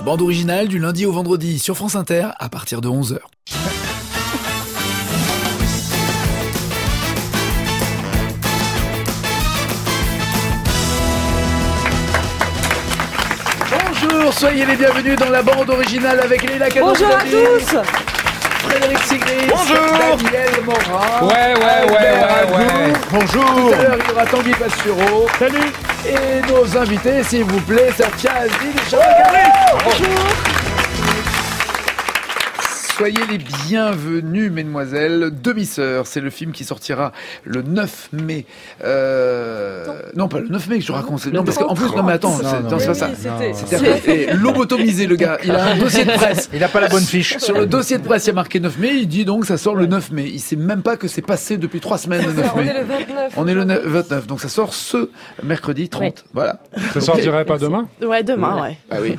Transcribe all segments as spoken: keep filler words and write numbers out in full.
bande originale du lundi au vendredi sur France Inter à partir de onze heures. Bonjour, soyez les bienvenus dans la bande originale avec Léla Cadon. Bonjour à tous. Frédéric Sigris. Bonjour. Daniel Morin. Ouais, ouais, ouais, ouais, ouais. Bonjour. Tout à l'heure, il y aura Tanguy Pastureau. Salut. Et nos invités, s'il vous plaît, Safia Azine et Charlotte Gabri. Bonjour. Soyez les bienvenus, mesdemoiselles. Demi-sœurs, c'est le film qui sortira le neuf mai. Euh... Non, pas le neuf mai que je raconte. Non, parce qu'en plus, non, mais attends, non, c'est, non, non, c'est oui, pas ça. C'était, C'était lobotomisé, le gars. Il a un dossier de presse. Il n'a pas la bonne fiche. Sur le dossier de presse, il y a marqué neuf mai. Il dit donc ça sort le neuf mai. Il sait même pas que c'est passé depuis trois semaines le neuf on mai. est le vingt-neuf. On est le vingt-neuf. Donc ça sort ce mercredi trente. Ouais. Voilà. Ça sortirait pas demain ? Ouais, demain, ouais. Ah oui.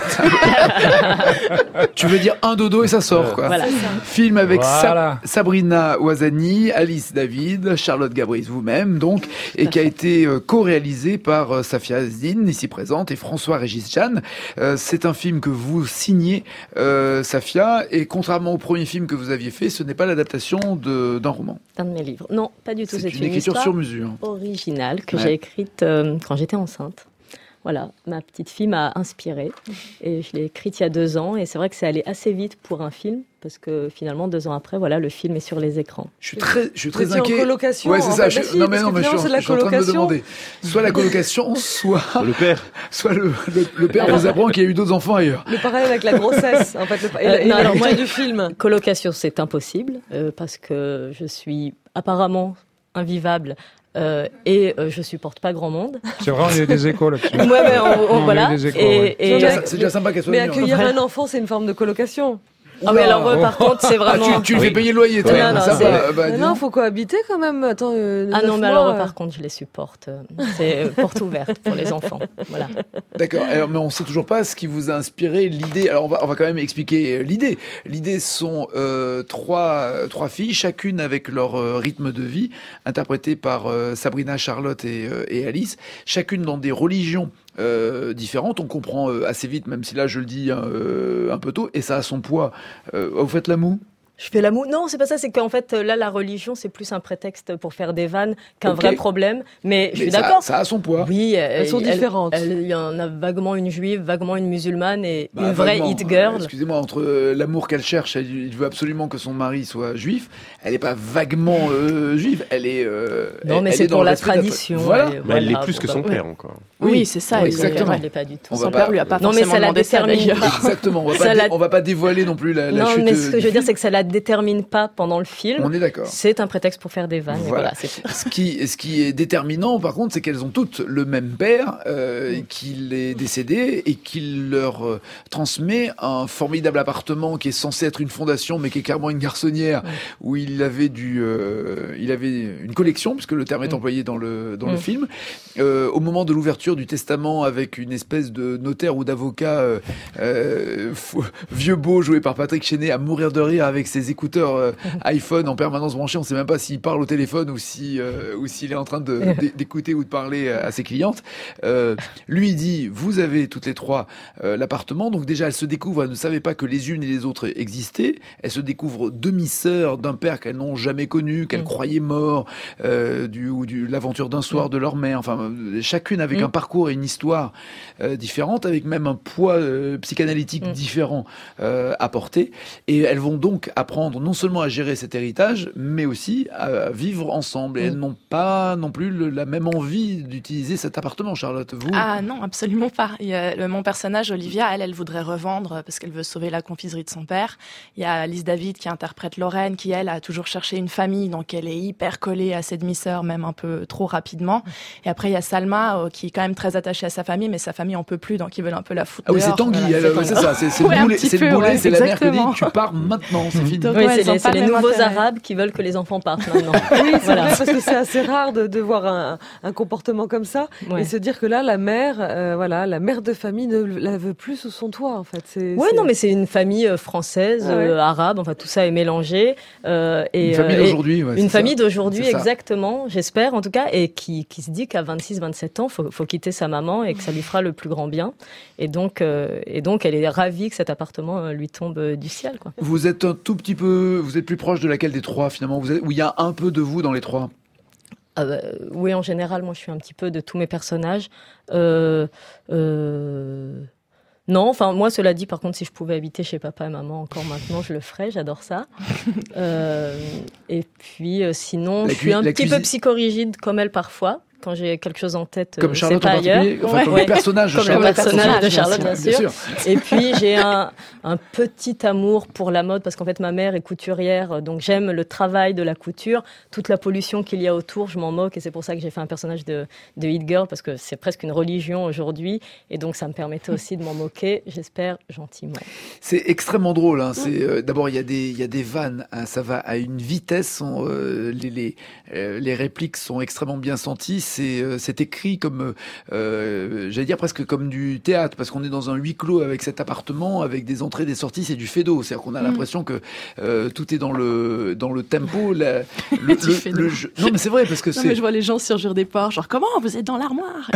Tu veux dire un dodo et ça sort, quoi. Voilà. Film avec Voilà. Sa- Sabrina Ouazani, Alice David, Charlotte Gabris vous-même, donc, et qui a été euh, co-réalisé par euh, Safia Azine, ici présente, et François-Régis Jeanne. Euh, c'est un film que vous signez, euh, Safia, et contrairement au premier film que vous aviez fait, ce n'est pas l'adaptation de, d'un roman. Un de mes livres. Non, pas du tout. C'est, C'est, une écriture histoire sur mesure. originale que Ouais. j'ai écrite euh, quand j'étais enceinte. Voilà, ma petite fille m'a inspirée et je l'ai écrite il y a deux ans et c'est vrai que c'est allé assez vite pour un film parce que finalement deux ans après, voilà, le film est sur les écrans. Je suis très, je suis très Vous étiez en inquiet. colocation, Ouais, c'est en ça. fait. Je, Bah si, non, mais parce non, que mais je, suis- finalement, c'est de la je suis en train de me colocation. demander. Soit la colocation, soit, Le père. soit le, le, le père nous apprend qu'il y a eu d'autres enfants ailleurs. Le parallèle avec la grossesse, en fait, le, et, Euh, la- et non, alors l'écriture moi- du film. Colocation, c'est impossible euh, parce que je suis apparemment invivable euh, et euh, je supporte pas grand monde. C'est vrai, on a eu des échos là-dessus. Ouais, mais on, on- On a eu voilà. des échos, et, ouais. et- C'est mais- déjà, c'est déjà sympa qu'elle soit Mais venue. accueillir Ouais. un enfant, c'est une forme de colocation. ah oui, alors ouais, par contre, c'est Ah, vraiment. tu, tu lui fais payer le loyer, toi. Non, non, ça c'est- va, bah, Mais dis non, donc. faut cohabiter quand même. Attends, euh, Ah non, neuf mais mois, alors euh. par contre, je les supporte. C'est euh, porte ouverte pour les enfants. Voilà. D'accord. Alors, mais on sait toujours pas ce qui vous a inspiré l'idée. Alors, on va, on va quand même expliquer euh, l'idée. L'idée sont euh, trois, euh, trois filles, chacune avec leur euh, rythme de vie, interprétées par euh, Sabrina, Charlotte et, euh, et Alice, chacune dans des religions euh, différentes. On comprend euh, assez vite, même si là je le dis euh, un peu tôt, et ça a son poids. Euh, vous faites la moue? Je fais l'amour. Non, c'est pas ça. C'est qu'en fait, là, la religion, c'est plus un prétexte pour faire des vannes qu'un Ok. vrai problème. Mais, je Mais suis ça, d'accord. ça a son poids. Oui, Elles sont différentes. elle- Il y en a vaguement une juive, vaguement une musulmane et Bah, une vraie vaguement. hit girl. Excusez-moi, entre euh, l'amour qu'elle cherche, elle, il veut absolument que son mari soit juif. Elle n'est pas vaguement euh, juive, elle est. euh, Non, elle- mais elle c'est est dans pour le la respect de tradition. Voilà. et Mais elle voilà, l'est plus que bon, son bah, père encore. Oui, c'est ça, oui, exactement. Elle l'est pas du tout. On va Son pas- père lui a pas Non, mais forcément ça la demandé ça détermine d'ailleurs. pas. Exactement. On va Ça pas, la- dé- on va pas dévoiler non plus la, la Non, chute. mais ce que du je veux dire, film. c'est que ça la détermine pas pendant le film. On est d'accord. C'est un prétexte pour faire des vannes. et Voilà. Voilà, c'est tout. Ce qui, ce qui est déterminant, par contre, c'est qu'elles ont toutes le même père, euh, qu'il est décédé et qu'il leur euh, transmet un formidable appartement qui est censé être une fondation, mais qui est clairement une garçonnière, Mm. où il avait du, euh, il avait une collection, puisque le terme est Mm. employé dans le dans le Mm. film. Euh, au moment de l'ouverture du testament, avec une espèce de notaire ou d'avocat euh, euh, fou- vieux beau joué par Patrick Chenet à mourir de rire avec ses écouteurs euh, iPhone en permanence branchés. On ne sait même pas s'il parle au téléphone ou si euh, ou s'il est en train de, d'é- d'écouter ou de parler à ses clientes. Euh, lui il dit vous avez toutes les trois euh, l'appartement. Donc déjà elles se découvrent, elles ne savaient pas que les unes et les autres existaient. Elles se découvrent demi-sœurs d'un père qu'elles n'ont jamais connu, qu'elles Mm. croyaient mort, euh, du ou du l'aventure d'un soir de leur mère. Enfin euh, chacune avec Mm. un parcours et une histoire euh, différente, avec même un poids euh, psychanalytique Mm. différent euh, à porter. Et elles vont donc apprendre non seulement à gérer cet héritage, mais aussi à vivre ensemble. Et Mm. elles n'ont pas non plus le- la même envie d'utiliser cet appartement, Charlotte. Vous Ah non, absolument pas. Il y a le- mon personnage, Olivia, elle, elle voudrait revendre parce qu'elle veut sauver la confiserie de son père. Il y a Alice David qui interprète Lorraine, qui, elle, a toujours cherché une famille, donc elle est hyper collée à ses demi-sœurs, même un peu trop rapidement. Et après, il y a Salma, euh, qui est quand même très attachée à sa famille, mais sa famille en peut plus, donc ils veulent un peu la foutre Ah oui, c'est dehors. Tanguy, Voilà, elle, c'est ouais, Tanguy. c'est ça, c'est, c'est Ouais, le un boulet, petit c'est le peu, boulet, ouais, c'est la mère qui dit exactement. tu pars maintenant, c'est fini. fini. Donc, Oui, ouais, c'est elles ont les, pas c'est les le même nouveaux intérêt. Arabes qui veulent que les enfants partent maintenant. Oui, c'est Voilà. vrai, parce que c'est assez rare de, de voir un, un comportement comme ça Ouais. et se dire que là, la mère, euh, voilà, la mère de famille ne la veut plus sous son toit, en fait. C'est, Ouais, c'est- non, mais c'est une famille euh, française, Ah ouais. euh, arabe, enfin tout ça est mélangé. Euh, et, Une famille euh, et- d'aujourd'hui, ouais, Une c'est famille ça. d'aujourd'hui, C'est ça. exactement, j'espère en tout cas, et qui, qui se dit qu'à vingt-six, vingt-sept ans, faut, faut quitter sa maman et que ça lui fera le plus grand bien. Et donc, euh, et donc, elle est ravie que cet appartement euh, lui tombe euh, du ciel, quoi. Vous êtes un tout petit peu, vous êtes plus proche de laquelle des trois finalement, vous êtes, où il y a un peu de vous dans les trois. Ah bah, oui, en général, moi, je suis un petit peu de tous mes personnages. Euh, euh, non, enfin, moi, cela dit, par contre, si je pouvais habiter chez papa et maman encore maintenant, je le ferais. J'adore ça. Euh, et puis, euh, sinon, La je suis cui- un la petit cuisine- peu psychorigide comme elle parfois. Quand j'ai quelque chose en tête, Comme euh, Charlotte c'est en pas ailleurs. particulier, enfin, Ouais. comme Ouais. le personnage de Comme le Charlotte. personnage de Charlotte, bien Bien sûr. sûr. Et puis j'ai un, un petit amour pour la mode parce qu'en fait ma mère est couturière, donc j'aime le travail de la couture, toute la pollution qu'il y a autour, je m'en moque et c'est pour ça que j'ai fait un personnage de, de Hit Girl parce que c'est presque une religion aujourd'hui et donc ça me permettait aussi de m'en moquer, j'espère gentiment. C'est extrêmement drôle. Hein. C'est euh, d'abord il y a des il y a des vannes. Hein. Ça va à une vitesse. On, euh, les les euh, les répliques sont extrêmement bien senties. C'est euh, c'est écrit comme euh, j'allais dire presque comme du théâtre parce qu'on est dans un huis clos avec cet appartement avec des entrées des sorties. C'est du fado. C'est-à-dire qu'on a Mm. l'impression que euh, tout est dans le dans le tempo. La, le, Du le, fado. le jeu. Non mais c'est vrai parce que Non, c'est. mais je vois les gens surgir des ports, genre comment vous êtes dans l'armoire?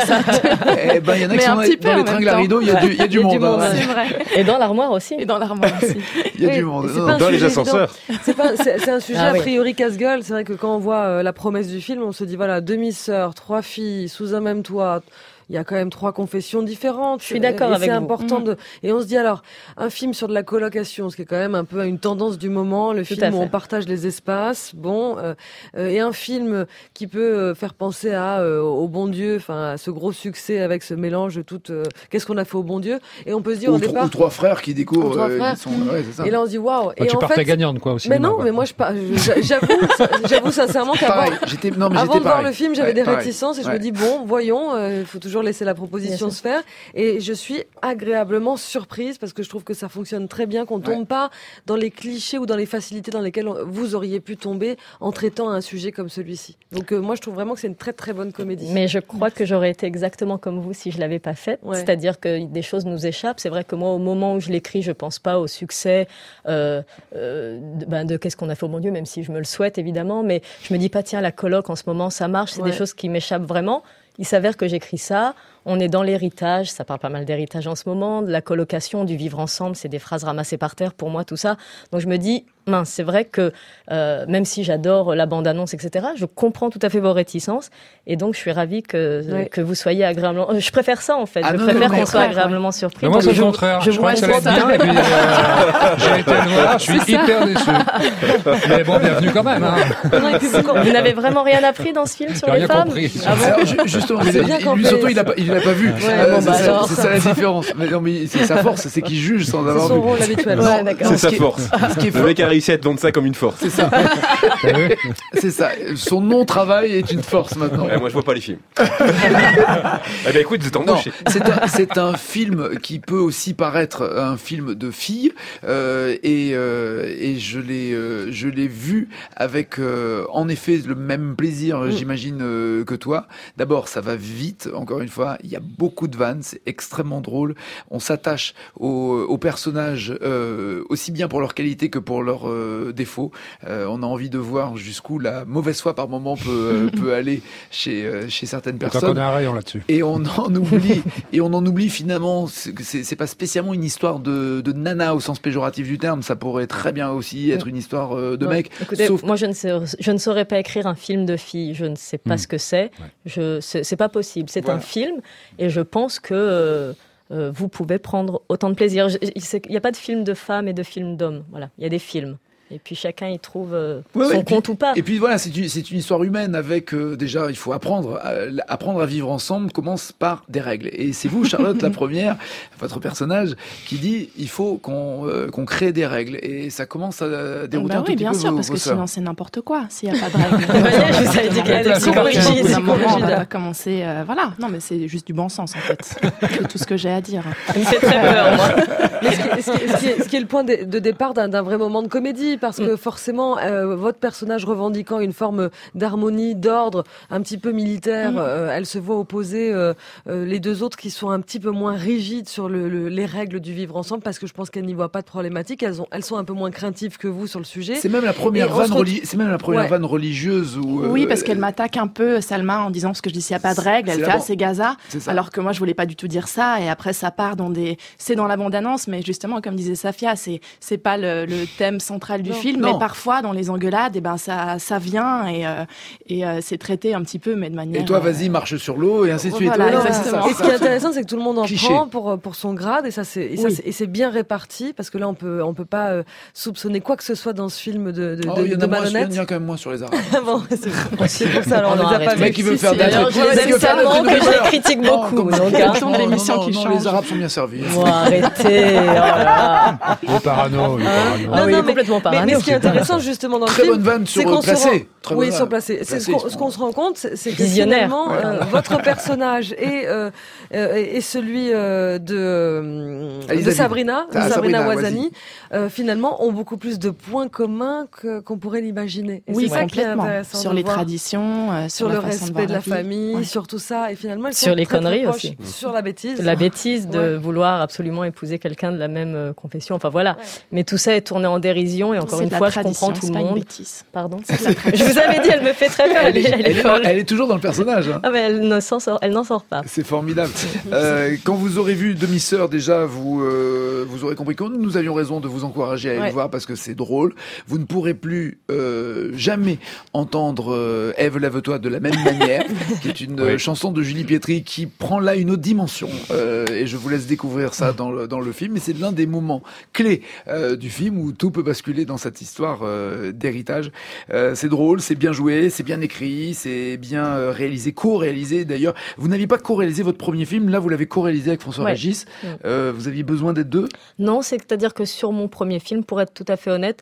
Eh ben il y en a Mais qui un sont petit dans peu en les même tringles à temps. rideaux. Il y a du il y a du Il y a du monde. hein. monde, C'est vrai. Et dans l'armoire aussi. Et dans l'armoire aussi. Il y a Oui, du monde. et c'est Non, pas non. un Dans les sujet ascenseurs. évident. C'est pas, c'est, c'est un sujet Ah a oui. priori casse-gueule. C'est vrai que quand on voit euh, la promesse du film, on se dit voilà, demi-sœurs, trois filles, sous un même toit. Il y a quand même trois confessions différentes. Je suis d'accord Et avec c'est vous. important Mm. de. Et on se dit alors, un film sur de la colocation, ce qui est quand même un peu une tendance du moment, le Tout film à où fait. on partage les espaces, bon, euh, euh, et un film qui peut euh, faire penser à euh, au bon Dieu, enfin à ce gros succès avec ce mélange de tout. euh, Qu'est-ce qu'on a fait au bon Dieu? Et on peut se dire Ou, au tro- départ. ou trois frères qui découvrent. Ou trois euh, frères. ils sont, ouais, c'est ça. Et là on se dit waouh. Bah, Et tu en partais fait, gagnante, quoi, aussi. mais non, mais moi je par- je- j'avoue, j'avoue sincèrement qu'avant, Pareil, j'étais non mais avant j'étais de voir pareil. le film, j'avais Ouais, des pareil. réticences et je Ouais. me dis bon, voyons, il faut toujours laisser la proposition Bien se faire. Et je suis agréablement surprise parce que je trouve que ça fonctionne très bien, qu'on tombe Ouais. pas dans les clichés ou dans les facilités dans lesquelles on- vous auriez pu tomber en traitant un sujet comme celui-ci. Donc euh, moi je trouve vraiment que c'est une très très bonne comédie. Mais je crois que j'aurais été exactement comme vous si je l'avais pas faite. Ouais. C'est-à-dire que des choses nous échappent. C'est vrai que moi, au moment où je l'écris, je pense pas au succès euh, euh, de, ben, de qu'est-ce qu'on a fait au bon Dieu, même si je me le souhaite évidemment. Mais je me dis pas tiens la coloc en ce moment ça marche. C'est Ouais. des choses qui m'échappent vraiment. Il s'avère que j'écris ça. On est dans l'héritage, ça parle pas mal d'héritage en ce moment, de la colocation, du vivre ensemble, c'est des phrases ramassées par terre pour moi, tout ça. Donc je me dis, mince, c'est vrai que euh, même si j'adore la bande-annonce, et cetera, je comprends tout à fait vos réticences et donc je suis ravie que, Ouais. que vous soyez agréablement... Je préfère ça en fait, Ah je non, préfère non, qu'on mais- soit ouais, agréablement surpris. Mais moi, c'est Donc, le je- contraire. je Je vous crois que ça allait être respecte. bien. Et puis, euh, j'ai été le voir, je suis hyper déçu. Mais bon, bienvenue quand même. Hein. Non, et puis vous, quand- Vous n'avez vraiment rien appris dans ce film sur J'ai les rien femmes compris. Ah bon Alors, ju- justement, C'est mais bien lui campé, surtout il ça. l'a pas, il l'a pas vu. Ouais, Euh, bon, c'est bah ça- alors. c'est ça la différence. Mais non, mais c'est sa force, c'est qu'il juge sans c'est avoir son vu. rôle habituel. Ouais, d'accord. Non, C'est ce sa qui est- force. Ce qui est Le fort, mec a réussi à te vendre ça comme une force. c'est ça. C'est ça. Son non-travail est une force maintenant. Ouais, moi, je vois pas les films. Eh ben, écoute, vous êtes Non, embauché. c'est un, c'est un film qui peut aussi paraître un film de filles euh, et, euh, et je l'ai euh, je l'ai vu avec euh, en effet le même plaisir Mm. j'imagine euh, que toi. D'abord ça va vite, encore une fois il y a beaucoup de vannes, c'est extrêmement drôle, on s'attache aux, aux personnages euh, aussi bien pour leur qualité que pour leurs euh, défauts. Euh, on a envie de voir jusqu'où la mauvaise foi par moment peut euh, peut aller chez euh, chez certaines Toi, personnes. qu'on a un rayon là-dessus. Et on en oublie, et on en oublie finalement, c'est c'est- c'est pas spécialement une histoire de, de nana au sens péjoratif du terme, ça pourrait très bien aussi être une histoire euh, de Non, mec. Écoutez, sauf moi je ne sais, je ne saurais pas écrire un film de filles. Je ne sais pas Hmm. ce que c'est. Ouais. Je, c'est, c'est pas possible. C'est Voilà. un film et je pense que euh, euh, vous pouvez prendre autant de plaisir. Je- je- c'est- Il n'y a pas de film de femmes et de film d'hommes. Voilà, il y a des films. Et puis chacun y trouve euh, Ouais, son ouais, et puis- compte ou pas. Et puis voilà, c'est une, c'est une histoire humaine avec euh, déjà, il faut apprendre, à, apprendre à vivre ensemble commence par des règles. Et c'est vous, Charlotte, la première, votre personnage, qui dit il faut qu'on euh, qu'on crée des règles. Et ça commence à dérouter Bah un tout oui, petit bien peu sûr, vos, parce vos que sœurs. sinon c'est n'importe quoi s'il n'y a pas de règles. Vous voyez, je vous avais dit qu'il y a des La psychologies, psychologie, Au bout d'un moment, psychologie on va de- pas commencer. euh, voilà, non, mais c'est juste du bon sens en fait. C'est tout ce que j'ai à dire. Ça me fait très peur, moi. Mais ce, qui, ce qui- ce qui est, ce qui est le point de, de départ d'un d'un vrai moment de comédie, parce que forcément, euh, votre personnage revendiquant une forme d'harmonie, d'ordre, un petit peu militaire, Mm. euh, elle se voit opposer euh, euh, les deux autres qui sont un petit peu moins rigides sur le, le- les règles du vivre ensemble, parce que je pense qu'elles n'y voient pas de problématique. Elles, ont, elles sont un peu moins craintives que vous sur le sujet. C'est même la première Et on vanne, se retrouve- reli- c'est même la première Ouais. vanne religieuse où. Oui, euh, parce qu'elle m'attaque un peu, Salma, en disant parce que je dis s'il n'y a pas de règles, C'est elle la fait ah, ban- c'est Gaza, c'est ça. alors que moi je voulais pas du tout dire ça, et après ça part dans des, c'est dans la bande-annonce, mais justement comme disait Safia, c'est c'est pas le, le thème central du Non. film, Non. mais parfois dans les engueulades, et ben ça ça vient et euh, et euh, c'est traité un petit peu, mais de manière. Et toi, euh, vas-y, marche sur l'eau et ainsi de suite. Voilà, Ouais, Non, c'est exactement. ça, et ce qui est intéressant, c'est que tout le monde en Cliché. prend pour pour son grade, et ça c'est et ça Oui. c'est- et c'est bien réparti, parce que là on peut on peut pas euh, soupçonner quoi que ce soit dans ce film de de, Oh, de, il y en de a moins, il y en malhonnête. a quand même moins sur les Arabes. Bon, c'est c'est pour ça. Alors on, On les en a arrête. pas Le vus. mec, il veut Si, faire si, de la d'ailleurs, truc. je les Il aime veut faire de la tellement truc que je de les peur. critique Non, beaucoup. comme- Donc, Il y a hein. le ton de l'émission non, qui non, change. les Arabes sont bien servis. Bon, arrêtez. Oh là là. Il est parano, il est parano. Ah oui, non, mais- complètement Mais, parano. mais ce qui est intéressant justement dans le Très film, bonne vanne c'est sur qu'on euh, se placé. rend- Très oui, bonne sur vanne. placé. C'est ce Placé, qu'on je ce qu'on se rend compte, c'est c'est que Visionnaire. finalement, euh, votre personnage et, euh, euh, et celui euh, de, euh, Alice de David. Sabrina, de Ah, Sabrina Sabrina Ouazani, euh, finalement, ont beaucoup plus de points communs que- qu'on pourrait l'imaginer. Et Oui, c'est ça qui est complètement. intéressant Sur de les voir. traditions, euh, Sur la le façon respect de voir la vie. famille, Ouais. sur tout ça, et finalement, elles Sur sont les très, très conneries proches. aussi. Sur la bêtise. La bêtise de Ouais. vouloir absolument épouser quelqu'un de la même euh, confession. Enfin voilà. Ouais. Mais tout ça est tourné en dérision et encore C'est une de la fois, je tradition, comprends tout c'est le pas une monde. bêtise. Pardon. Je vous avais dit, elle me fait très peur. Elle, Elle est- est, elle est elle est- folle. elle est toujours dans le personnage. hein. Ah mais elle ne s'en sort, elle n'en sort pas. C'est formidable. Euh, quand vous aurez vu Demi-sœur, déjà, vous euh, vous aurez compris que nous avions raison de vous encourager à aller Ouais. le voir parce que c'est drôle. Vous ne pourrez plus euh, jamais entendre euh, Ève, lève-toi de la même manière, qui est une euh, Oui. chanson de Julie Pietri qui prend là une autre dimension. Euh, et je vous laisse découvrir ça dans le, dans le film. Mais c'est l'un des moments clés euh, du film où tout peut basculer dans cette histoire euh, d'héritage. Euh, c'est drôle, c'est bien joué, c'est bien écrit, c'est bien euh, réalisé, co-réalisé d'ailleurs. Vous n'aviez pas co-réalisé votre premier film, là vous l'avez co-réalisé avec François Ouais. Régis. Mm. Euh, vous aviez besoin d'être deux. Non, c'est-à-dire que sur mon premier film, pour être tout à fait honnête,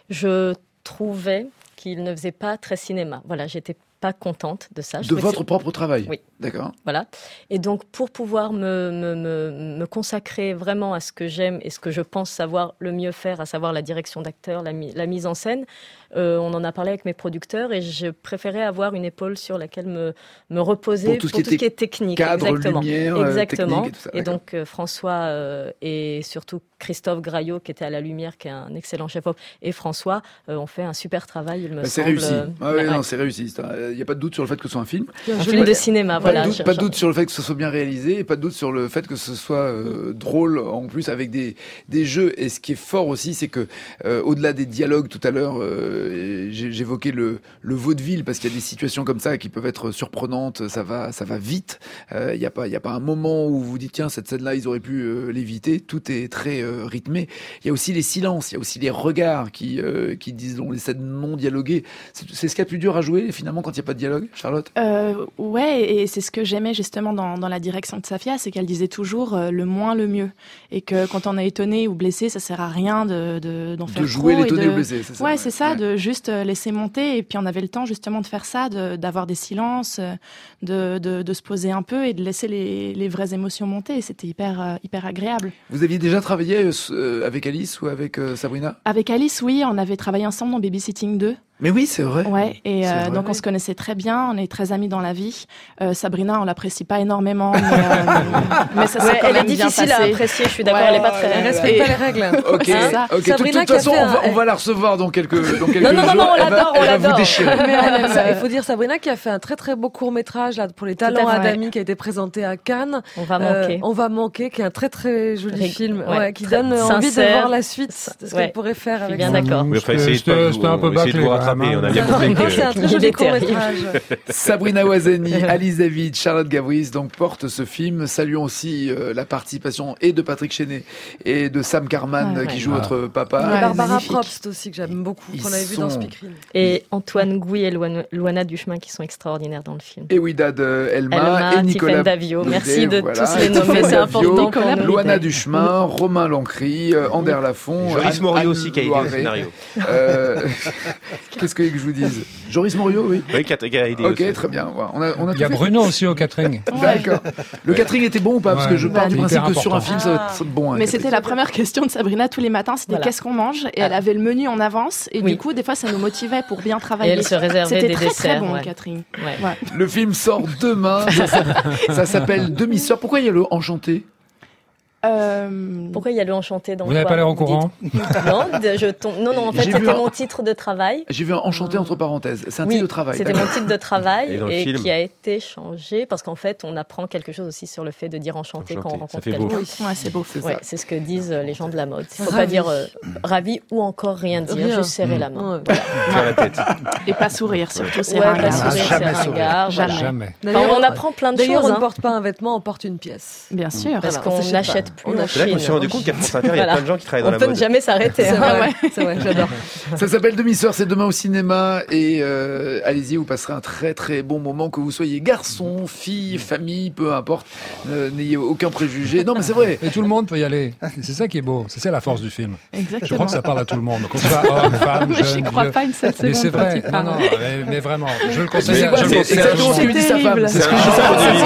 je trouvais qu'il ne faisait pas très cinéma. Voilà, j'étais pas contente de ça. Je De trouvais que votre propre travail. Oui. D'accord. Voilà. Et donc, pour pouvoir me, me, me, me consacrer vraiment à ce que j'aime et ce que je pense savoir le mieux faire, à savoir la direction d'acteur, la, mi- la mise en scène, euh, on en a parlé avec mes producteurs et je préférais avoir une épaule sur laquelle me, me reposer Pour tout ce qui était est technique. cadre, exactement. lumière, euh, Exactement. technique et tout ça, Et d'accord. donc, euh, François euh, et surtout Christophe Graillot, qui était à la lumière, qui est un excellent chef-op, et François euh, ont fait un super travail, il me Bah, c'est semble. réussi. euh, Ah ouais, ouais. non, c'est réussi. Il n'y a pas de doute sur le fait que ce soit un film. Un Je film l'ai- de cinéma, Pas, voilà. de doute, je- pas de je- doute sur le fait que ce soit bien réalisé et pas de doute sur le fait que ce soit euh, drôle en plus avec des, des jeux. Et ce qui est fort aussi, c'est que euh, au-delà des dialogues tout à l'heure, euh, j'ai- j'évoquais le, le vaudeville parce qu'il y a des situations comme ça qui peuvent être surprenantes. Ça va, ça va vite. Il n'y a pas, il y a pas un moment où vous vous dites tiens cette scène-là ils auraient pu euh, l'éviter. Tout est très euh, rythmé. Il y a aussi les silences, il y a aussi les regards qui euh, qui disent long, les scènes non dialoguées. C'est c'est ce qu'il y a de plus dur à jouer finalement quand il n'y a pas de dialogue, Charlotte. Euh, ouais, et c'est ce que j'aimais justement dans, dans la direction de Safia, c'est qu'elle disait toujours euh, le moins le mieux, et que quand on est étonné ou blessé, ça sert à rien de de- d'en faire De jouer trop et l'étonné de- ou blessé, c'est ça. Ouais, c'est ça, de juste euh, laisser monter, et puis on avait le temps justement de faire ça, de- d'avoir des silences, euh, de, de, de se poser un peu et de laisser les, les vraies émotions monter. Et c'était hyper euh, hyper agréable. Vous aviez déjà travaillé euh, s- euh, avec Alice ou avec euh, Sabrina? Avec Alice, oui, on avait travaillé ensemble dans Babysitting deux. Mais oui, c'est vrai. Ouais, et C'est euh, vrai. donc on se connaissait très bien, on est très amis dans la vie. Euh, Sabrina, on l'apprécie pas énormément, mais, euh, mais ça s'est Ouais, quand elle est même bien difficile à passé. apprécier, je suis d'accord, Ouais, elle est pas ouais, très... Elle ouais, respecte Et- pas les règles. Ok, Hein, ça. ok. De Sabrina toute qui a façon, fait on va, un- on va la recevoir dans quelques, dans quelques Non, non, non, jours. non, on Elle va- l'adore, on elle va vous l'adore. déchirer. Mais elle, Ouais. il faut dire Sabrina qui a fait un très très beau court métrage là pour les Tout à talents fait. Adami qui a été présenté à Cannes. On va Euh, manquer. on va manquer, qui est un très très joli Ré- film, ouais, ouais, qui très donne envie de sincère. voir la suite de ce Ouais. qu'elle pourrait faire Je suis avec bien ça. d'accord. Oui, enfin, C'était- essayez de pas c'était- vous- c'était un peu essayez de bâclé, vous quand rattrapé. main. On a bien compris Non, c'est un que... très joli court-métrage. Sabrina Ouazani, Alice David, Charlotte Gabris donc portent ce film. Saluons aussi euh, la participation et de Patrick Chenet et de Sam Carman Ouais, qui ouais. joue Ah. votre papa. Et Ouais, Barbara magnifique. Probst aussi, que j'aime beaucoup, Ils qu'on avait vu dans sont- Speak Reel. Et Antoine Gouy et Luana, Luana Duchemin qui sont extraordinaires dans le film. Et Widad euh, Elma, Elma, et Nicolas Tiffaine Davio. Baudet, Merci de voilà. tous les Et nommer, Tiffaine c'est Davio, important pour nous. Luana Duchemin, Romain Lancry, euh, Ander Lafont, Joris Anne- Morio Anne aussi qui a aidé au Loiret. scénario. Euh, Qu'est-ce que, que je vous dise Joris Morio, oui. Oui, qui a qui a aidé Ok, aussi. très bien. Voilà, On a, on a Il y a tout fait. Bruno aussi au catering. D'accord. Le catering était bon ou pas? Parce que Ouais. je pars du Hyper principe que sur un important. film, ça va être bon. un Mais catering. c'était la première question de Sabrina tous les matins, c'était Voilà. qu'est-ce qu'on mange? Et Ah. elle avait le menu en avance, et Oui. du coup, des fois, ça nous motivait pour bien Et travailler. elle se réservait C'était des très desserts. très bon, ouais. Catherine. Ouais. Ouais. Le film sort demain. Ça, s'appelle- ça s'appelle Demi-sœur. Pourquoi il y a le Enchanté? Euh, Pourquoi il y a le enchanté dans Vous n'avez quoi, pas l'air au vous courant dites Non, de- je tombe- non, non, en fait, J'ai vu c'était un- mon titre de travail. J'ai vu un Enchanté entre parenthèses. C'est un Oui, titre de travail. c'était d'accord. mon titre de travail Et dans le et, film qui a été changé parce qu'en fait, on apprend quelque chose aussi sur le fait de dire enchanté, quand on Enchanté, ça rencontre fait beau. quelqu'un. ouais, c'est beau. C'est Ouais, ça. c'est ce que disent euh, les gens de la mode. Il ne faut pas Ravi. dire euh, ravi ou encore rien dire, Rien. juste serrer la main. Ouais. Plein la tête. Et pas sourire, surtout, c'est Ouais, pas ringard. sourire, c'est jamais sourire. ringard. voilà. Jamais. Jamais. Enfin, D'ailleurs, on apprend plein de D'ailleurs, choses. on ne hein, porte pas un vêtement, on porte une pièce. Bien sûr. parce Voilà, on qu'on s'achète n'achète pas. plus On en achète. C'est là qu'on Chine. s'est rendu compte qu'à France Inter, il y a Voilà. plein de gens qui travaillent dans On la peut ne mode. jamais s'arrêter. C'est hein. vrai, c'est vrai, j'adore. Ça s'appelle Demi-sœur, c'est demain au cinéma et euh, allez-y, vous passerez un très très bon moment, que vous soyez garçon, fille, famille, peu importe, euh, n'ayez aucun préjugé. Non mais c'est vrai. Et tout le monde peut y aller. C'est ça qui est beau. C'est ça la force du film. Je crois Exactement. que ça parle à tout le monde. Qu'on soit homme, femme, Mais jeune, j'y crois vieux. pas une seule Mais seconde c'est quand vrai. tu Non, parles. non, mais, mais vraiment. Je le Mais conseille. c'est quoi, je le c'est conseille à tout exactement le ce que monde. lui dit sa femme. terrible. C'est ce C'est que un je genre de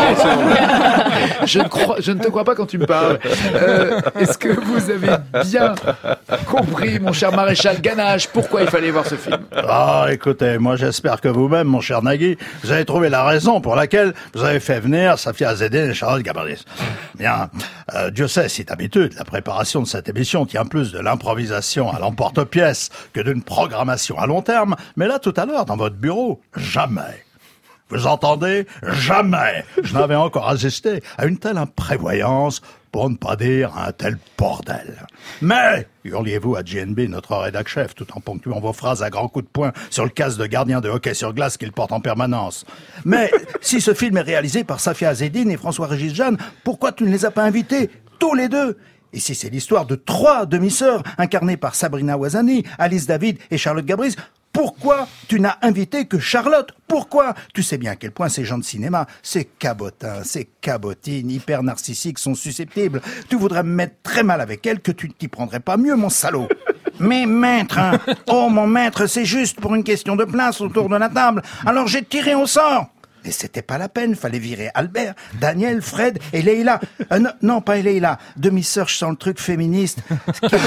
dis. Je ne crois, je ne te crois pas quand tu me parles. Euh, Est-ce que vous avez bien compris, mon cher maréchal Ganache, pourquoi il fallait voir ce film? Ah, écoutez, moi j'espère que vous-même, mon cher Nagui, vous avez trouvé la raison pour laquelle vous avez fait venir Safia Azedine et Charlotte Gabris. Bien, euh, Dieu sait si d'habitude, la préparation de cette émission tient plus de l'improvisation à l'emporte-pièce que d'une programmation à long terme, mais là, tout à l'heure, dans votre bureau, jamais. Vous entendez? Jamais je n'avais encore assisté à une telle imprévoyance, pour ne pas dire un tel bordel. Mais, hurliez-vous à G N B, notre rédac-chef, tout en ponctuant vos phrases à grands coups de poing sur le casque de gardien de hockey sur glace qu'il porte en permanence. Mais, si ce film est réalisé par Safia Azedine et François-Régis Jeanne, pourquoi tu ne les as pas invités, tous les deux? Et si c'est l'histoire de trois demi-sœurs incarnées par Sabrina Ouazani, Alice David et Charlotte Gabris, pourquoi tu n'as invité que Charlotte? Pourquoi? Tu sais bien à quel point ces gens de cinéma, ces cabotins, ces cabotines hyper narcissiques sont susceptibles. Tu voudrais me mettre très mal avec elles, que tu ne t'y prendrais pas mieux, mon salaud. Mais maître, hein, oh mon maître, c'est juste pour une question de place autour de la table. Alors j'ai tiré au sort. Et c'était pas la peine, fallait virer Albert, Daniel, Fred et Leïla. Euh, non, non, pas Leïla, demi-sœur, je sens le truc féministe, qui est,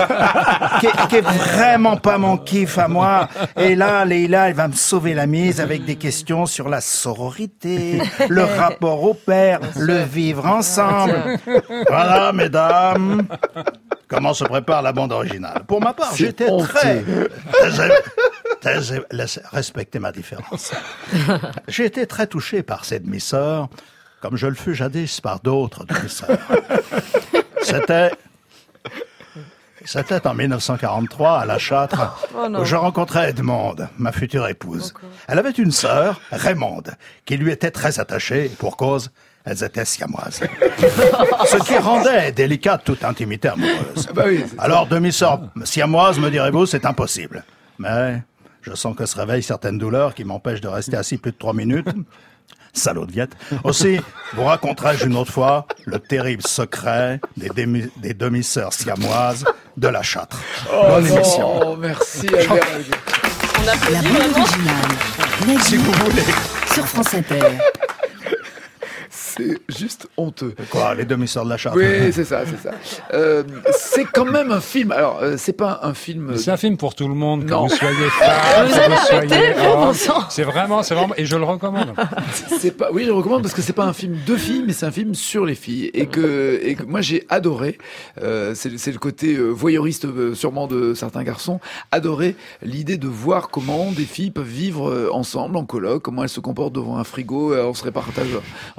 qui est- qui est vraiment pas mon kiff à moi. Et là, Leïla, elle va me sauver la mise avec des questions sur la sororité, le rapport au père, le vivre ensemble. Voilà, mesdames, comment se prépare la bande originale. Pour ma part, C'est j'étais honteux. très... très- très- laissez- respectez ma différence. J'ai été très touché par ces demi-sœurs, comme je le fus jadis par d'autres demi-sœurs. C'était... C'était en mille neuf cent quarante-trois, à La Châtre, Oh non. où je rencontrais Edmonde, ma future épouse. Elle avait une sœur, Raymonde, qui lui était très attachée, et pour cause, elles étaient siamoises. Ce qui rendait délicate toute intimité amoureuse. Bah oui, c'est- Alors, demi-sœur siamoise, me direz-vous, c'est impossible. Mais je sens que se réveillent certaines douleurs qui m'empêchent de rester assis plus de trois minutes. Salaud de Viette. Aussi, vous raconterai-je une autre fois le terrible secret des, demi- des demi-sœurs siamoises de La Châtre. Bonne émission. Oh, merci Albert. On La applaudit bande vraiment. originale. Nagui, Si vous voulez. sur France Inter. C'est juste honteux. Quoi, les demi-sœurs de La Châtre? Oui, c'est ça, c'est ça. Euh, c'est quand même un film. Alors, euh, c'est pas un film. C'est un film pour tout le monde, que Non. vous soyez femme, Vous que allez vous soyez arrêter, homme. bon sang. C'est vraiment, c'est vraiment, et je le recommande. C'est pas. Oui, je recommande parce que c'est pas un film de filles, mais c'est un film sur les filles et que et que moi j'ai adoré. Euh, c'est c'est le côté euh, voyeuriste euh, sûrement de certains garçons. Adoré l'idée de voir comment des filles peuvent vivre euh, ensemble en coloc, comment elles se comportent devant un frigo euh, en se répartageant, en se répartissant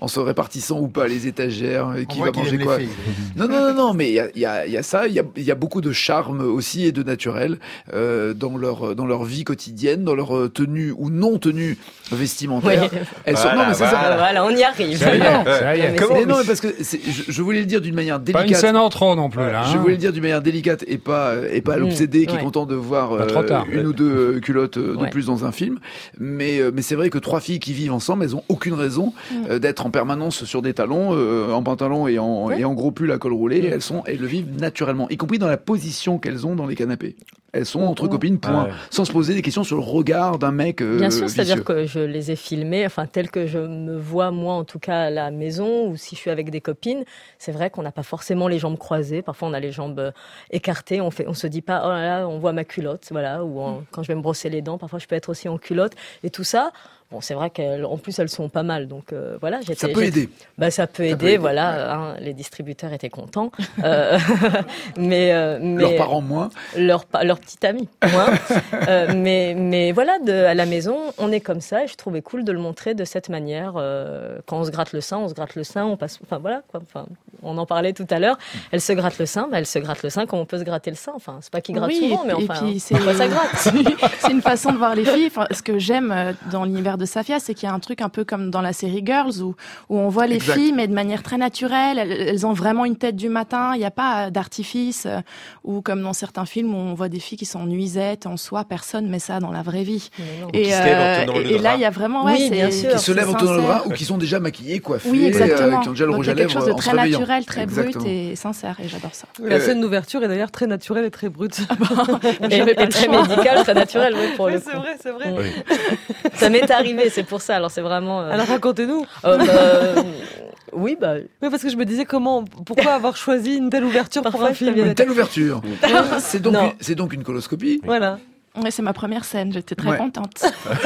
répartissant ou pas les étagères, et On qui voit va qu'il manger aime quoi. les filles. Non, non, non, non, mais il y a, il y, a, il y a ça, il y a, il y a beaucoup de charme aussi et de naturel euh, dans leur dans leur vie quotidienne, dans leur tenue ou non tenue vestimentaire. Oui. Elles sont, Voilà, non, mais c'est ça. Euh, voilà, on y arrive. Ça y est, Non. ça y est. Mais Comment Mais non, mais parce que c'est- je, je voulais le dire d'une manière Pas une délicate. scène en trop non plus, là. Je hein. voulais le dire d'une manière délicate et pas et pas à l'obsédé qui est ouais. content de voir Pas trop euh, tard. une ou deux euh, culottes euh, de Ouais. plus dans un film. Mais euh, mais c'est vrai que trois filles qui vivent ensemble, elles ont aucune raison euh, d'être en permanence sur des talons, euh, en pantalon et en Ouais. et en gros pull à col roulé. Elles sont elles le vivent naturellement, y compris dans la position qu'elles ont dans les canapés. Elles sont entre Oh. copines, point, Ouais. sans se poser des questions sur le regard d'un mec. Euh, Bien sûr, vicieux. c'est-à-dire que je les ai filmées, enfin tel que je me vois moi en tout cas à la maison ou si je suis avec des copines. C'est vrai qu'on n'a pas forcément les jambes croisées. Parfois on a les jambes euh, écartées. On fait, on se dit pas oh là là, on voit ma culotte, voilà. Ou en- quand je vais me brosser les dents, parfois je peux être aussi en culotte et tout ça. Bon, c'est vrai qu'en plus elles sont pas mal, donc euh, voilà. J'étais, Ça peut j'étais- aider. Bah ça peut aider, peut aider, voilà. Hein, les distributeurs étaient contents, euh, mais, euh, mais Leurs parents moins. leur pa- leur petit ami moins. Euh, mais mais voilà, de, à la maison on est comme ça et je trouvais cool de le montrer de cette manière. Euh, quand on se gratte le sein, on se gratte le sein, on passe, enfin voilà quoi. Enfin on en parlait tout à l'heure. Elle se gratte le sein, bah, elle se gratte le sein comme on peut se gratter le sein. Enfin c'est pas qu'il gratte Oui, souvent, et mais puis- enfin et puis c'est parfois ça gratte. c'est une façon de voir les filles. Enfin, ce que j'aime euh, dans l'univers de Safia, c'est qu'il y a un truc un peu comme dans la série Girls où où on voit les Exact. filles mais de manière très naturelle. Elles, elles ont vraiment une tête du matin. Il n'y a pas d'artifice euh, ou comme dans certains films où on voit des filles qui sont nuisettes en soi. Personne met ça dans la vraie vie. Mais non. Et, qui se lèvent en euh, tenant le et, et là, drap. il y a vraiment ouais, Oui, c'est- bien sûr. Qui se c'est lèvent en tenant le sincère. bras ou qui sont déjà maquillées, coiffées, Oui, exactement. euh, qui ont déjà le Donc, rouge il y à a quelque lèvres chose de en se très réveillant. naturel, très Exactement. brut et sincère. Et j'adore ça. La Euh, scène d'ouverture est d'ailleurs très naturelle et très brute. Et, J'avais pas et le très choix. médical, très naturel, oui, pour le Oui, coup. c'est vrai, c'est vrai. Mm. Ça m'est arrivé, c'est pour ça. Alors c'est vraiment. euh, Alors racontez-nous. euh, bah, oui, bah. Oui, parce que je me disais comment, pourquoi avoir choisi une telle ouverture pour Parfois, un film. je Une telle ouverture. C'est donc, Non. une- c'est donc une coloscopie. Voilà. Ouais, c'est ma première scène. J'étais très Ouais. contente.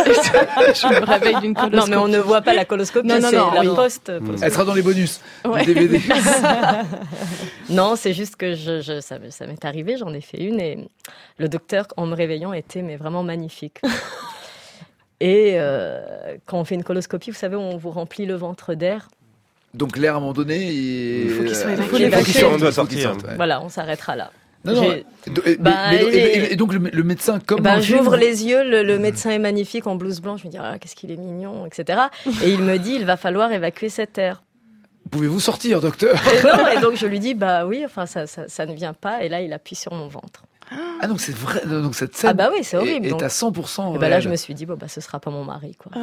je me réveille d'une coloscopie. Non, mais on ne voit pas la coloscopie, Non, non, c'est non, la oui. post. Elle sera dans les bonus Ouais. du D V D. Non, c'est juste que je, je, ça, ça m'est arrivé, j'en ai fait une et le docteur, en me réveillant, était mais vraiment magnifique. Et euh, quand on fait une coloscopie, vous savez, on vous remplit le ventre d'air. Donc l'air à un moment donné, il Il faut qu'il soit euh, évacué. il faut Il faut qu'il qu'il sorte, doit il faut qu'il sortir. sorte, ouais. Voilà, on s'arrêtera là. Non, non, J'ai- et- et- Bah, mais- mais- j'ai- et, et donc le, le médecin, comme Ben, dans le film, j'ouvre les yeux, le, le médecin est magnifique en blouse blanche. Je me dis, ah, qu'est-ce qu'il est mignon, et cetera. Et il me dit, il va falloir évacuer cet air. pouvez-vous sortir, docteur? Et, non, et donc je lui dis, bah oui, enfin ça, ça, ça ne vient pas. Et là, il appuie sur mon ventre. Ah donc c'est vrai, donc cette scène Ah bah oui, c'est horrible. est, est donc. à cent pour cent Et ben là, réelle. je me suis dit, bon, bah, ce sera pas mon mari, quoi.